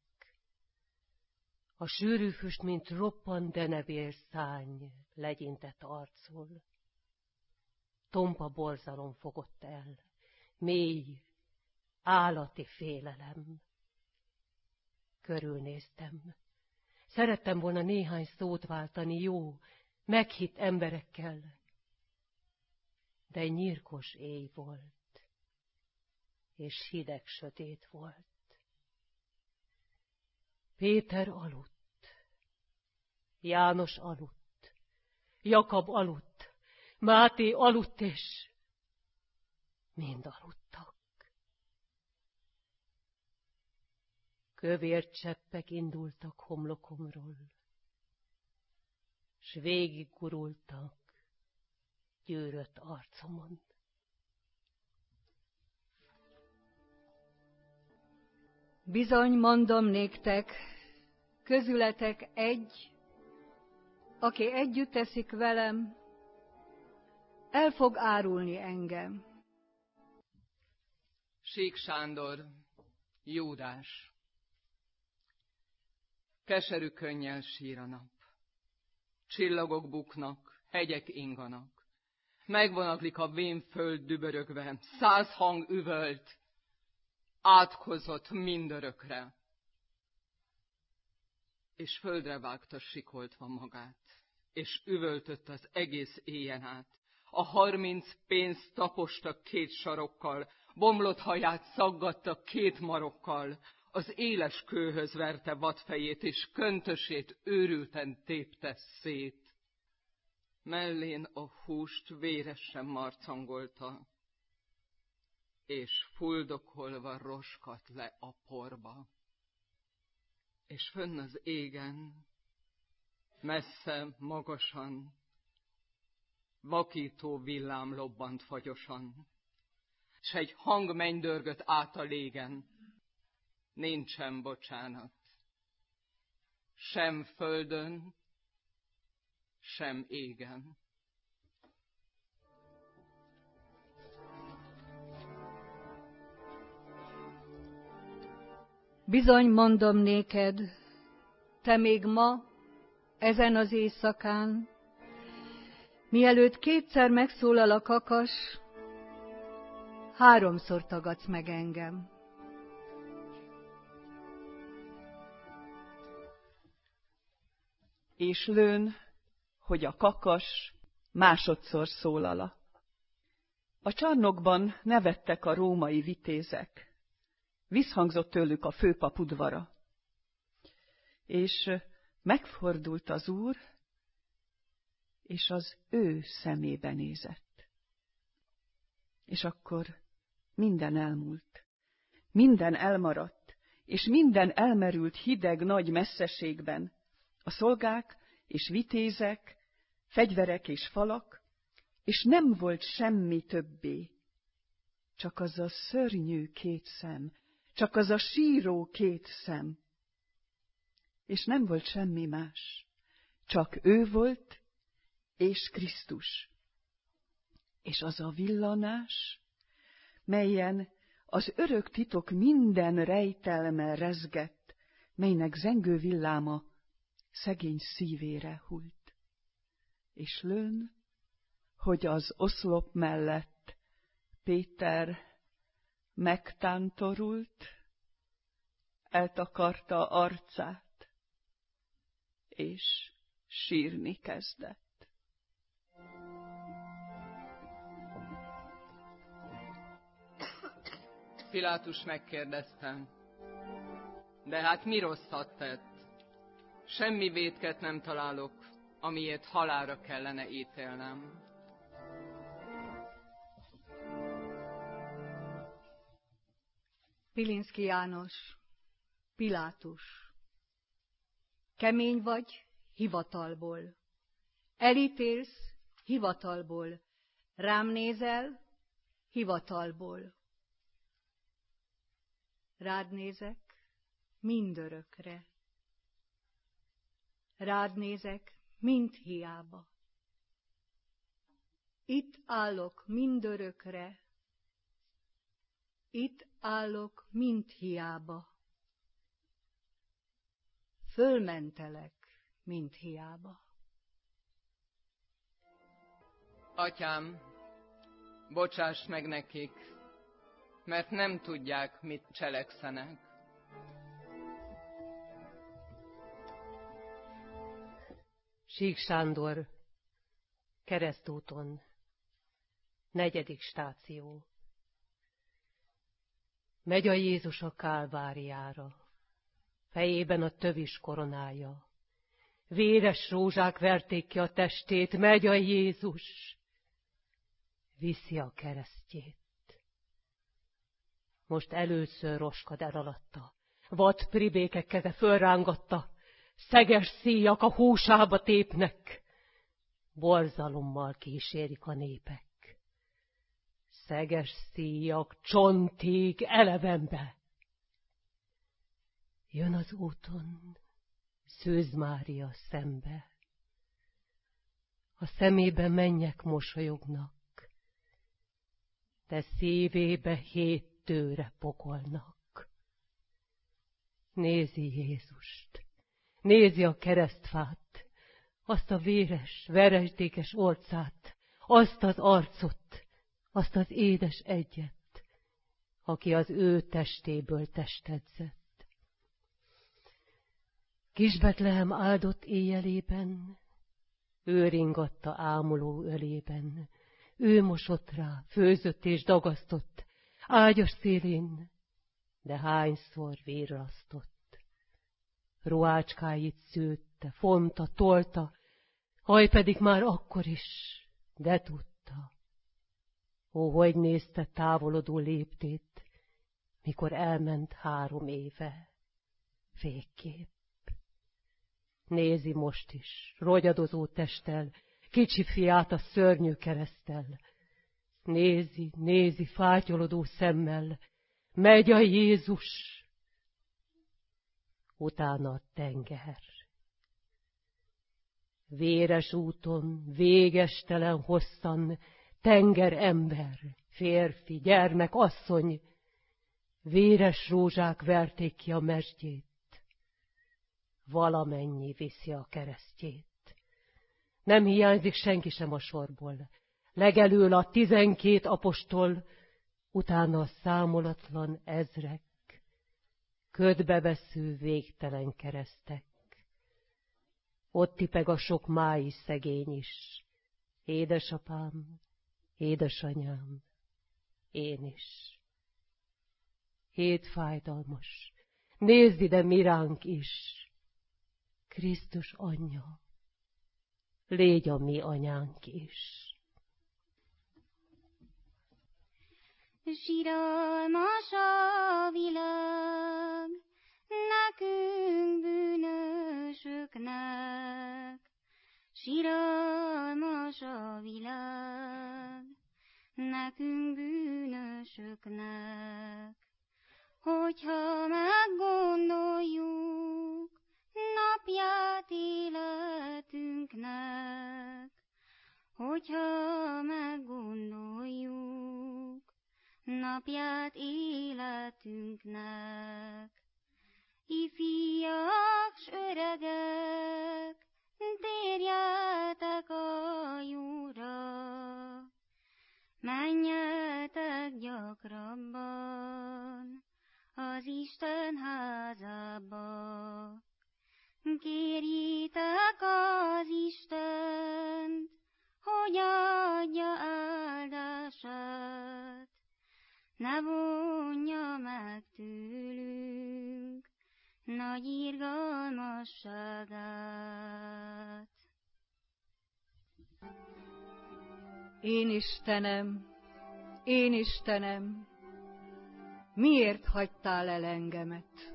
A sűrű füst, mint roppant denevér szárny legyintett arcul. Tompa borzalom fogott el, mély, állati félelem. Körülnéztem. Szerettem volna néhány szót váltani jó, meghitt emberekkel, de nyírkos éj volt, és hideg sötét volt. Péter aludt, János aludt, Jakab aludt, Máté aludt, és mind aludtak. Kövér cseppek indultak homlokomról, s végig gurultak gyűrött arcomon. Bizony mondom néktek, közületek egy, aki együtt eszik velem, el fog árulni engem. Sík Sándor, Júdás. Keserű könnyel sír a nap. Csillagok buknak, hegyek inganak. Megvonatlik a vén föld dübörögve, száz hang üvölt, átkozott mindörökre. És földre vágta sikoltva magát, és üvöltött az egész éjjel át. A harminc pénzt taposta két sarokkal, bomlott haját szaggatta két marokkal, az éles kőhöz verte vadfejét, és köntösét őrülten tépte szét. Mellén a húst véresen marcangolta, és fuldokolva roskadt le a porba. És fönn az égen, messze, magasan, vakító villám lobbant fagyosan, s egy hang mennydörgött át a légen, nincsen bocsánat, sem földön, sem égen. Bizony mondom néked, te még ma, ezen az éjszakán, mielőtt kétszer megszólal a kakas, háromszor tagadsz meg engem. És lőn, hogy a kakas másodszor szólala. A csarnokban nevettek a római vitézek. Visszhangzott tőlük a főpap udvara. És megfordult az úr, és az ő szemébe nézett. És akkor minden elmúlt, minden elmaradt, és minden elmerült hideg nagy messzeségben. A szolgák és vitézek, fegyverek és falak, és nem volt semmi többé, csak az a szörnyű két szem, csak az a síró két szem. És nem volt semmi más, csak ő volt, és Krisztus. És az a villanás, melyen az örök titok minden rejtelme rezgett, melynek zengő villáma szegény szívére hult. És lőn, hogy az oszlop mellett Péter megtántorult, eltakarta arcát, és sírni kezdett. Pilátus megkérdezte, de hát mi rosszat tett? Semmi vétket nem találok, amiért halálra kellene ítélnem. Pilinszky János, Pilátus. Kemény vagy hivatalból. Elítélsz hivatalból. Rám nézel hivatalból. Rád nézek mindörökre. Rád nézek mind hiába. Itt állok mindörökre. Itt állok mind hiába. Fölmentelek mind hiába. Atyám, bocsáss meg nekik, mert nem tudják, mit cselekszenek. Sík Sándor, Keresztúton, negyedik stáció. Megy a Jézus a Kálváriára, fejében a tövis koronája. Véres rózsák verték ki a testét, megy a Jézus, viszi a keresztjét. Most először roskad el alatta, vad pribékek keze fölrángatta, szeges szíjak a húsába tépnek, borzalommal kísérik a népek. Szeges szíjak csontig elevenbe. Jön az úton Szűz Mária szembe. A szemébe mennyek mosolyognak, de szívébe hét tőre pokolnak. Nézi Jézust, nézi a keresztfát, azt a véres, veresdékes orcát, azt az arcot, azt az édes egyet, aki az ő testéből testedzett. Kisbetlehem áldott éjjelében, ő ringatta ámuló ölében, ő mosott rá, főzött és dagasztott, ágyas szélén, de hányszor virrasztott. Ruhácskáit szőtte, fonta, tolta, haj pedig már akkor is, de tudta. Ó, hogy nézte távolodó léptét, mikor elment három éve, végképp. Nézi most is, rogyadozó testtel, kicsi fiát a szörnyű kereszttel. Nézi, nézi fátyolodó szemmel, megy a Jézus, utána a tenger. Véres úton, végestelen hosszan, tenger ember, férfi, gyermek, asszony, véres rózsák verték ki a mesdjét, valamennyi viszi a keresztjét. Nem hiányzik senki sem a sorból, legelől a tizenkét apostol, utána a számolatlan ezrek, ködbevesző végtelen keresztek. Ott tipeg a sok mái szegény is, édesapám, édesanyám, én is. Hét fájdalmas, nézd ide miránk is, Krisztus anyja, légy a mi anyánk is. Siralmas a világ, nekünk bűnösöknek. Siralmas a világ, nekünk bűnösöknek. Hogyha meggondoljuk napját életünknek, hogyha meggondoljuk napját életünknek. Ifiak s öregek, térjetek a Jóra, menjetek igazságát. Én Istenem, én Istenem, miért hagytál el engemet?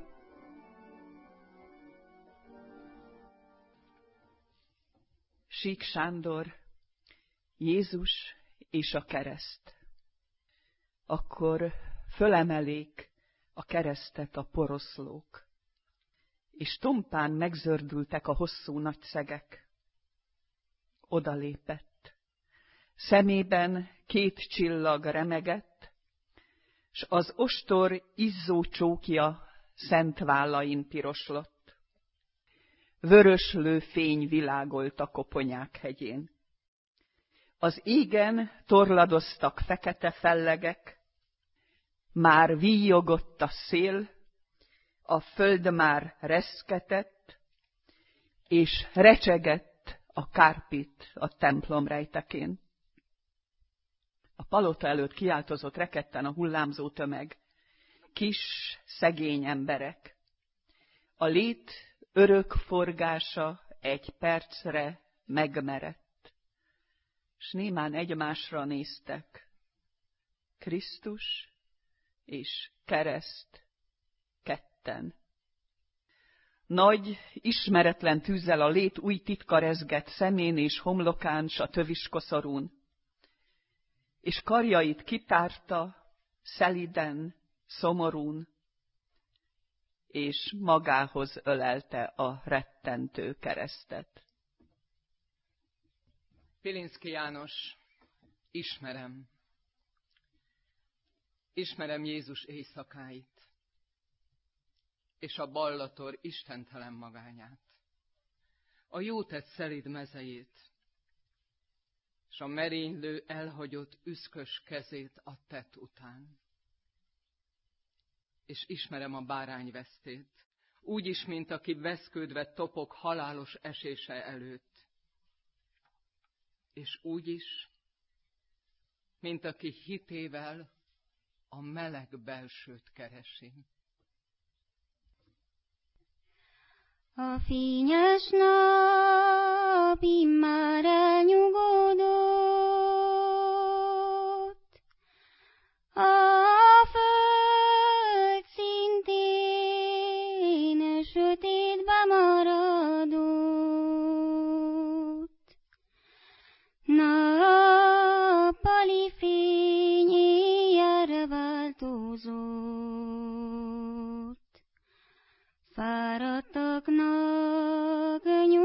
Sík Sándor, Jézus és a kereszt. Akkor fölemelék a keresztet a poroszlók, és tompán megzördültek a hosszú nagy szegek. Odalépett. Szemében két csillag remegett, s az ostor izzó csókja szent vállain piroslott. Vöröslő fény világolt a koponyák hegyén. Az égen torladoztak fekete fellegek, már víjogott a szél, a föld már reszketett, és recsegett a kárpit a templom rejtekén. A palota előtt kiáltozott rekedten a hullámzó tömeg, kis, szegény emberek. A lét örök forgása egy percre megmerett, s némán egymásra néztek, Krisztus és kereszt ketten. Nagy, ismeretlen tűzzel a lét új titka rezgett szemén és homlokán, s a töviskoszorún, és karjait kitárta, szeliden, szomorún, és magához ölelte a rettentő keresztet. Pilinszky János, ismerem. Ismerem Jézus éjszakáit, és a Ballator istentelen magányát, a jótett szelíd mezejét, s a merénylő elhagyott üszkös kezét a tett után. És ismerem a bárányvesztét, úgy is, mint aki veszködve topog halálos esése előtt. És úgy is, mint aki hitével a meleg belsőt keresi. A fényes nap immár elnyugodott, a föld szintén sötétbe maradott. Nappali fény éjjelre változott, fáradtaknak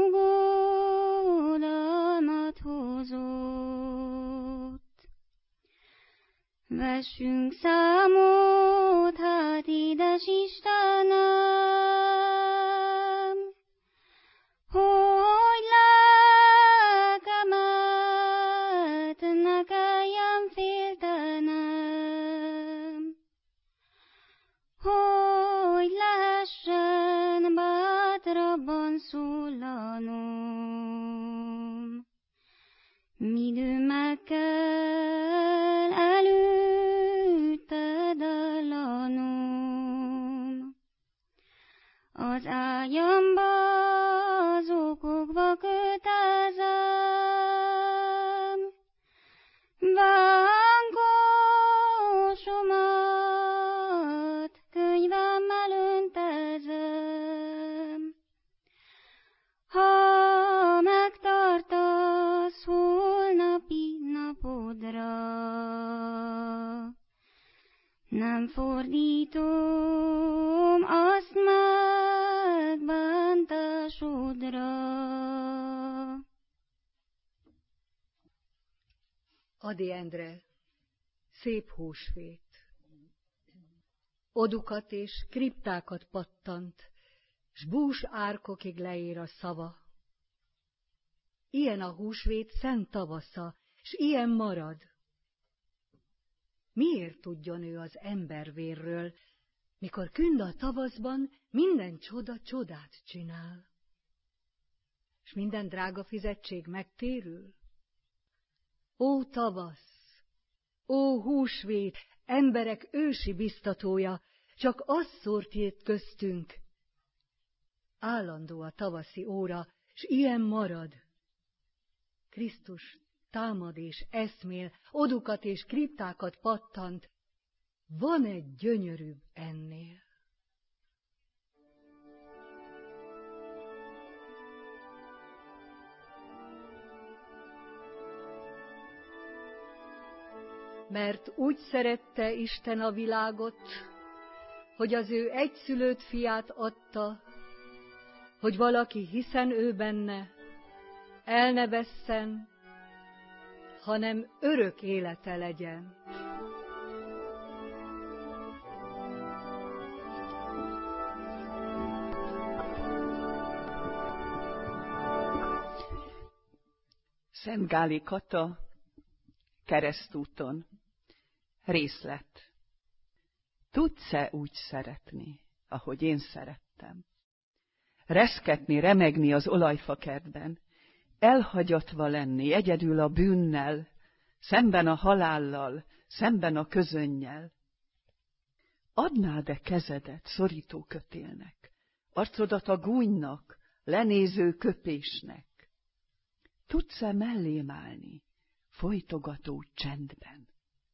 nyugodalmat hozott. Vessünk számot, hát édes Istenem, hogy lelkemet ne kelljen féltenem, hogy lehessen bátrabban szólanom. Midőn meg kell előtted dallanom. Az ágyamba zokogva kötezem, bánkósomat könyvemmel öntezem. Ha megtartasz holnapi napodra, nem fordítom azt megbántásodra. Ady Endre, szép húsvét. Odukat és kriptákat pattant, s bús árkokig leér a szava. Ilyen a húsvét szent tavasza, s ilyen marad. Miért tudjon ő az embervérről, mikor künd a tavaszban minden csoda csodát csinál? S minden drága fizetség megtérül? Ó tavasz, ó húsvét, emberek ősi biztatója, csak az szórtét köztünk. állandó a tavaszi óra, s ilyen marad. Krisztus támad és eszmél, odukat és kriptákat pattant, van egy gyönyörűbb ennél. Mert úgy szerette Isten a világot, hogy az ő egyszülőt fiát adta, hogy valaki hiszen ő benne, el ne vesszen, hanem örök élete legyen. Szent Gáli Kata, Keresztúton. Részlet. Tudsz-e úgy szeretni, ahogy én szerettem? Reszketni, remegni az olajfakertben, elhagyatva lenni egyedül a bűnnel, szemben a halállal, szemben a közönnyel. Adnád-e kezedet szorító kötélnek, arcodat a gúnynak, lenéző köpésnek? Tudsz-e mellém állni, folytogató csendben?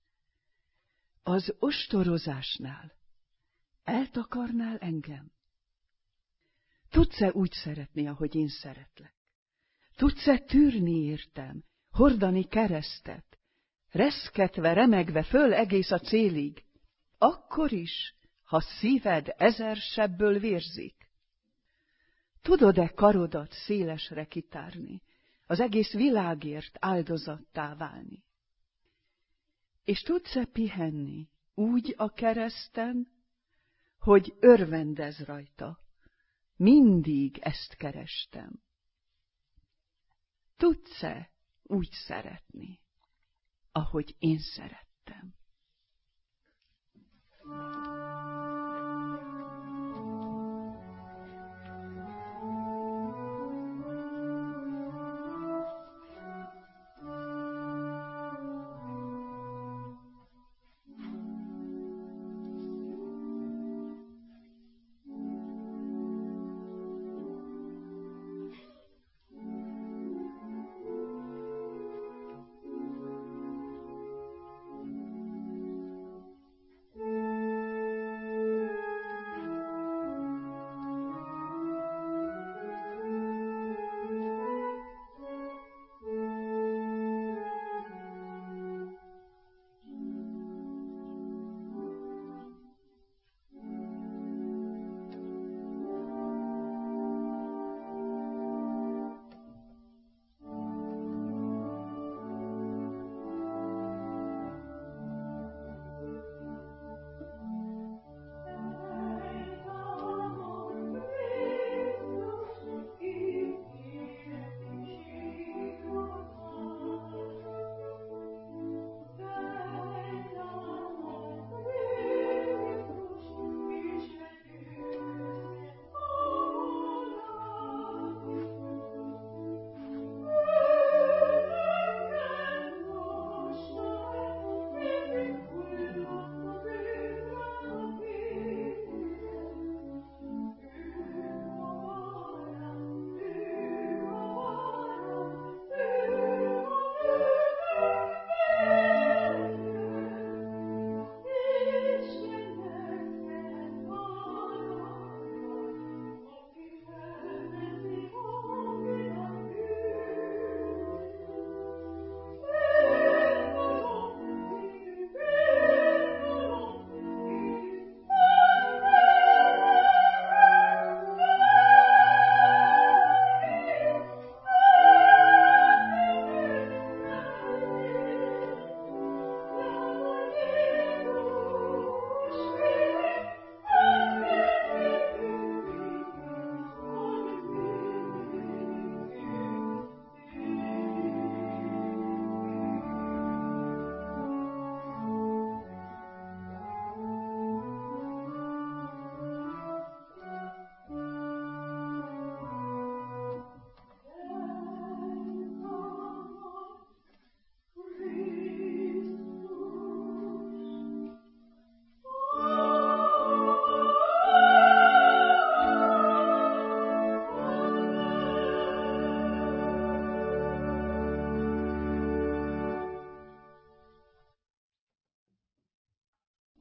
Az ostorozásnál eltakarnál engem? Tudsz-e úgy szeretni, ahogy én szeretlek? Tudsz-e tűrni értem, hordani keresztet, reszketve, remegve föl egész a célig, akkor is, ha szíved ezer sebből vérzik? Tudod-e karodat szélesre kitárni, az egész világért áldozattá válni? És tudsz-e pihenni úgy a kereszten, hogy örvendez rajta? Mindig ezt kerestem. Tudsz-e úgy szeretni, ahogy én szerettem?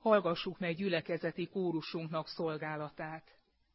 hallgassuk meg gyülekezeti kórusunknak szolgálatát.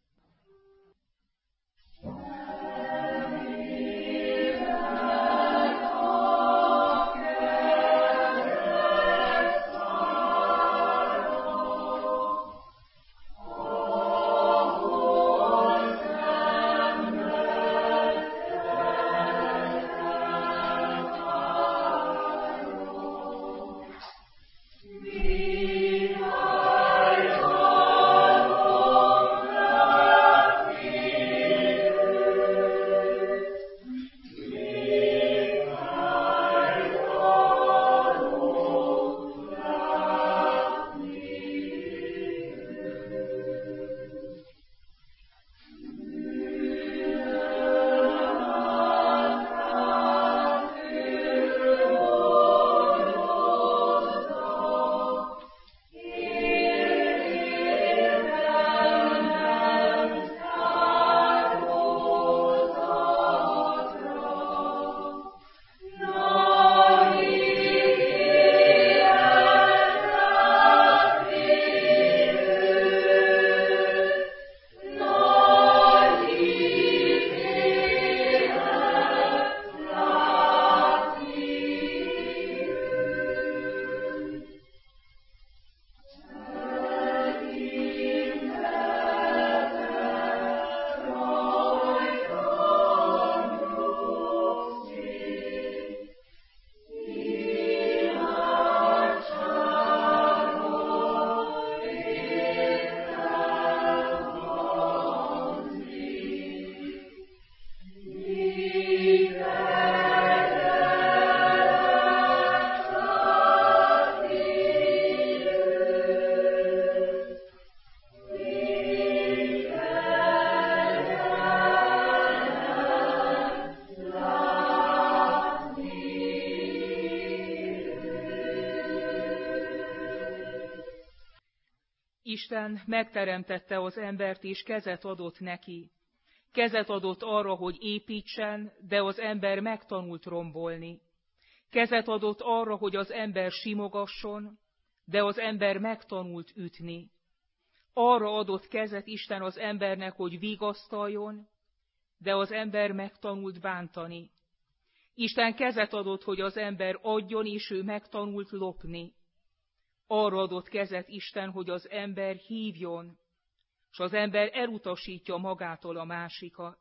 Isten megteremtette az embert, és kezet adott neki. Kezet adott arra, hogy építsen, de az ember megtanult rombolni. Kezet adott arra, hogy az ember simogasson, de az ember megtanult ütni. Arra adott kezet Isten az embernek, hogy vigasztaljon, de az ember megtanult bántani. Isten kezet adott, hogy az ember adjon, és ő megtanult lopni. Arra adott kezet Isten, hogy az ember hívjon, és az ember elutasítja magától a másikat.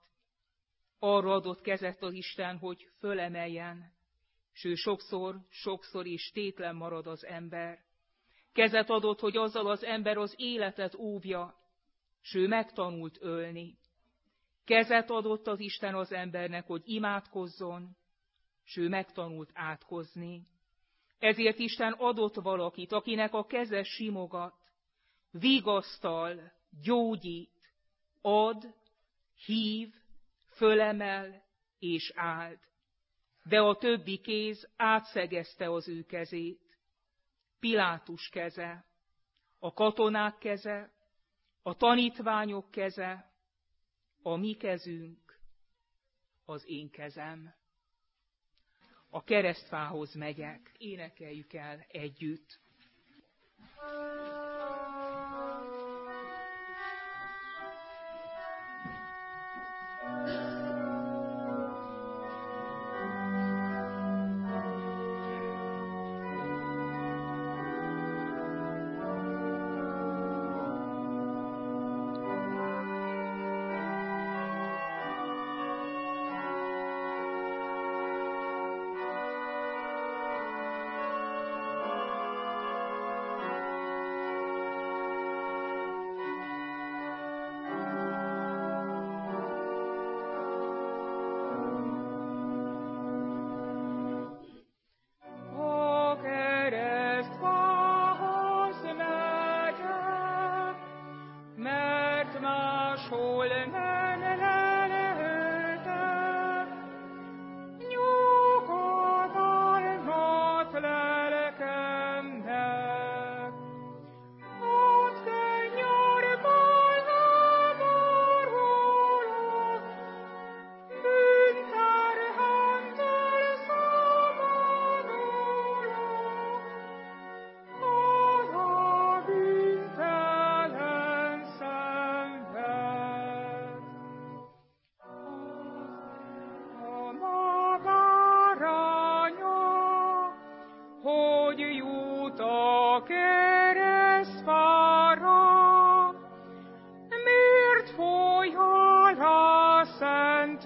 Arra adott kezet az Isten, hogy fölemeljen, és ő sokszor, sokszor is tétlen marad az ember. Kezet adott, hogy azzal az ember az életet óvja, és ő megtanult ölni. Kezet adott az Isten az embernek, hogy imádkozzon, és ő megtanult átkozni. Ezért Isten adott valakit, akinek a keze simogat, vigasztal, gyógyít, ad, hív, fölemel és áld. De a többi kéz átszegezte az ő kezét. Pilátus keze, a katonák keze, a tanítványok keze, a mi kezünk, az én kezem. A keresztfához megyek, énekeljük el együtt.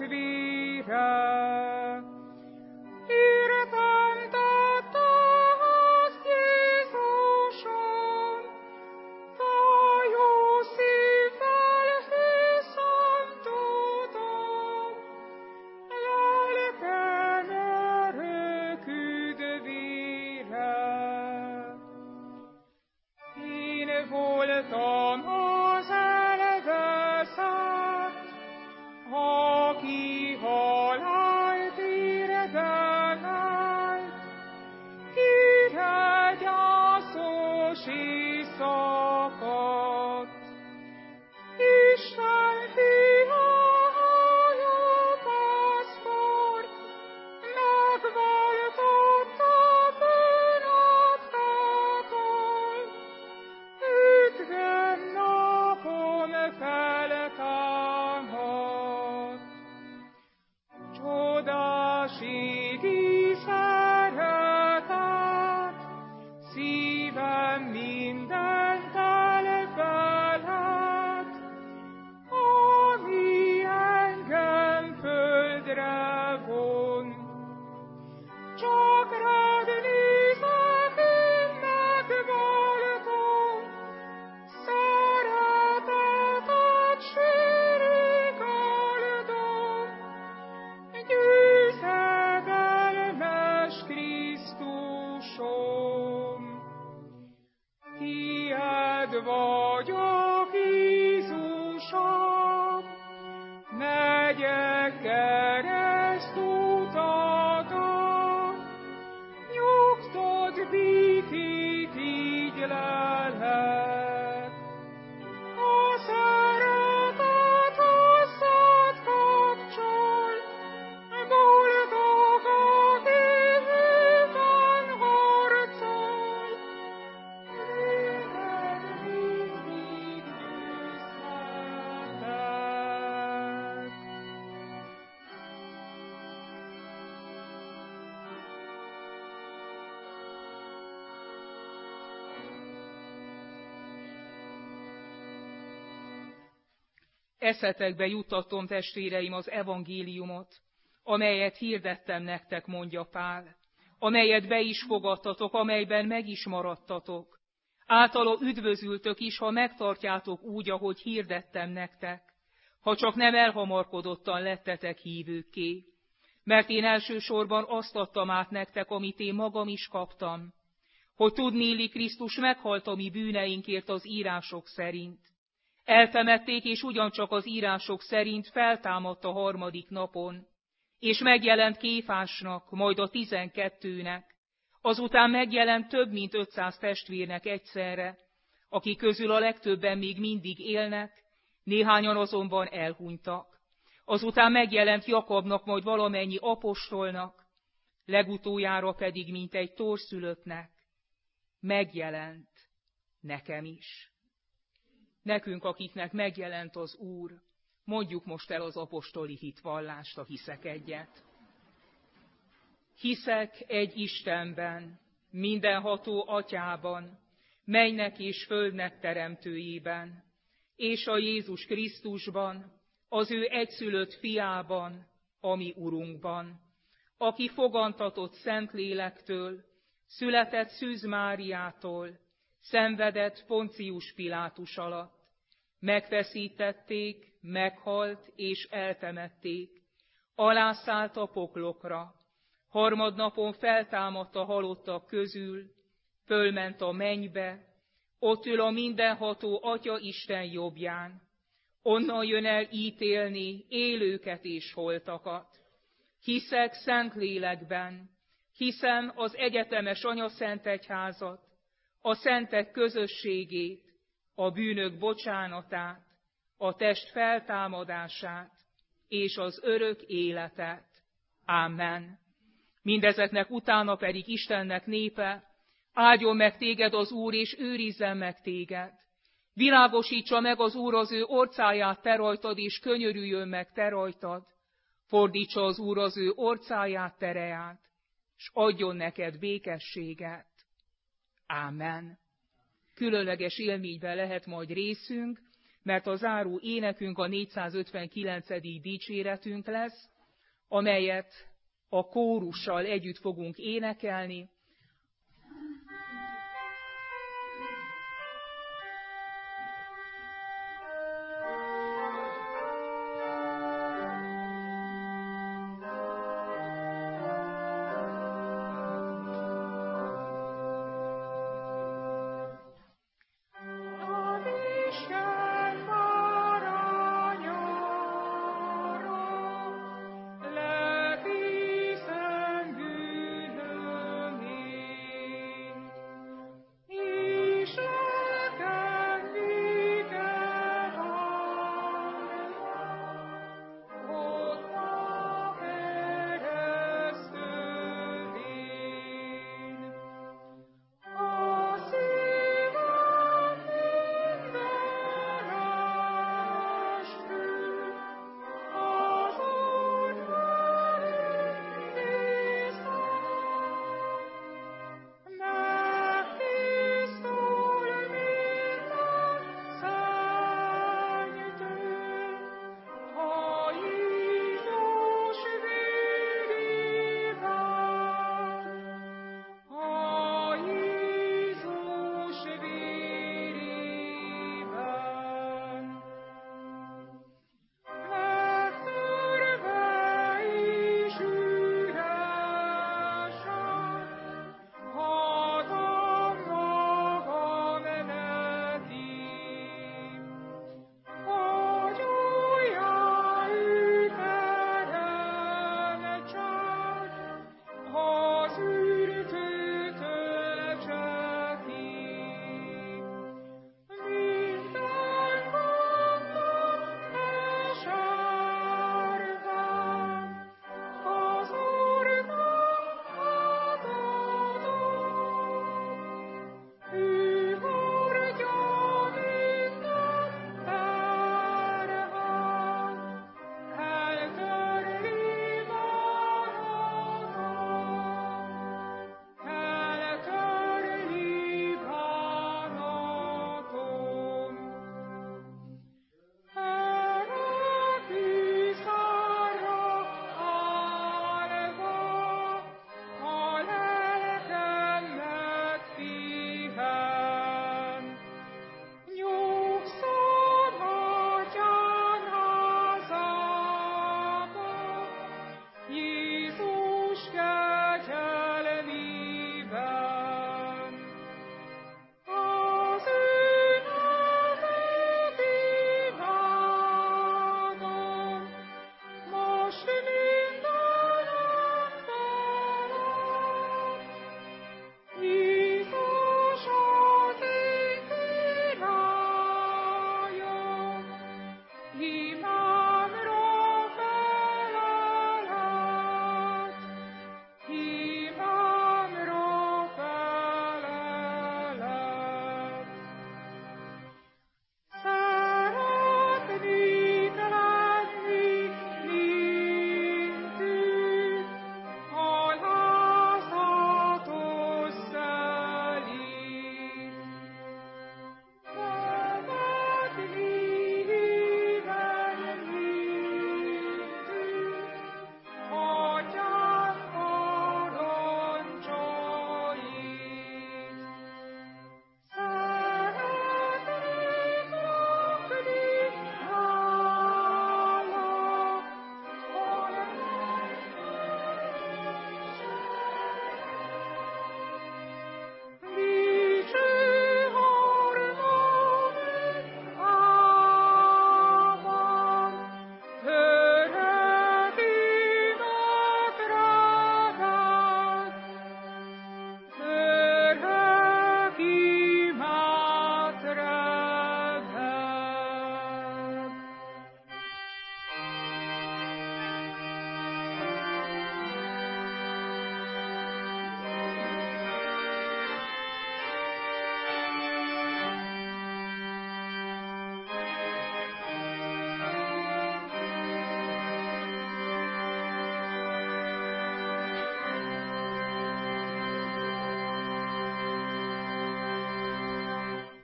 testvére. Értem tette azt Jézusom, fájó szívvel hiszem, tudom, lelkem örök üdvére. Én voltam az elveszett, aki halált érdemelt, kire gyászos éjszakát. Isten fia, jó pásztor, megváltotta bűnöttől, üdvöm napom feltámadt. Csodás égi szeretet, szívem mindent elfeled, ami engem földre von. Csak rád nézek, én megváltom, szeretetet sírig áldom, győzedelmes Krisztusom. Tied vagyok, Jézusom, megyek keresztutadon, nyugtad békét így lelek. A szeretet hozzád kapcsol, boldog, aki híven harcol, téged mindig győzhetek. Eszetekbe juttatom, testvéreim, az evangéliumot, amelyet hirdettem nektek, mondja Pál, amelyet be is fogadtatok, amelyben meg is maradtatok. Általa üdvözültök is, ha megtartjátok úgy, ahogy hirdettem nektek, ha csak nem elhamarkodottan lettetek hívőkké. Mert én elsősorban azt adtam át nektek, amit én magam is kaptam, hogy tudnéli Krisztus meghalt a mi bűneinkért az írások szerint. Eltemették, és ugyancsak az írások szerint feltámadt a harmadik napon, és megjelent Kéfásnak, majd a tizenkettőnek, azután megjelent több mint ötszáz testvérnek egyszerre, akik közül a legtöbben még mindig élnek, néhányan azonban elhunytak. Azután megjelent Jakabnak, majd valamennyi apostolnak, legutoljára pedig mintegy torszülöttnek, megjelent nekem is. Nekünk, akiknek megjelent az Úr, mondjuk most el az apostoli hitvallást, a hiszek egyet. Hiszek egy Istenben, mindenható Atyában, mennynek és földnek teremtőjében, és a Jézus Krisztusban, az ő egyszülött fiában, a mi Urunkban, aki fogantatott Szentlélektől, született Szűz Máriától, szenvedett Poncius Pilátus alatt, megfeszítették, meghalt és eltemették, alászállt a poklokra, harmadnapon feltámadt a halottak közül, fölment a mennybe, ott ül a mindenható Atya Isten jobbján, onnan jön el ítélni élőket és holtakat. Hiszek Szentlélekben, hiszem az egyetemes anyaszentegyházat, a szentek közösségét, a bűnök bocsánatát, a test feltámadását és az örök életet. Amen. Mindezeknek utána pedig Istennek népe, áldjon meg téged az Úr, és őrizzen meg téged. Világosítsa meg az Úr az ő orcáját te rajtad, és könyörüljön meg te rajtad. Fordítsa az Úr az ő orcáját te reád, s adjon neked békességet. Ámen. Különleges élményben lehet majd részünk, mert a záró énekünk a négyszázötvenkilencedik dicséretünk lesz, amelyet a kórussal együtt fogunk énekelni,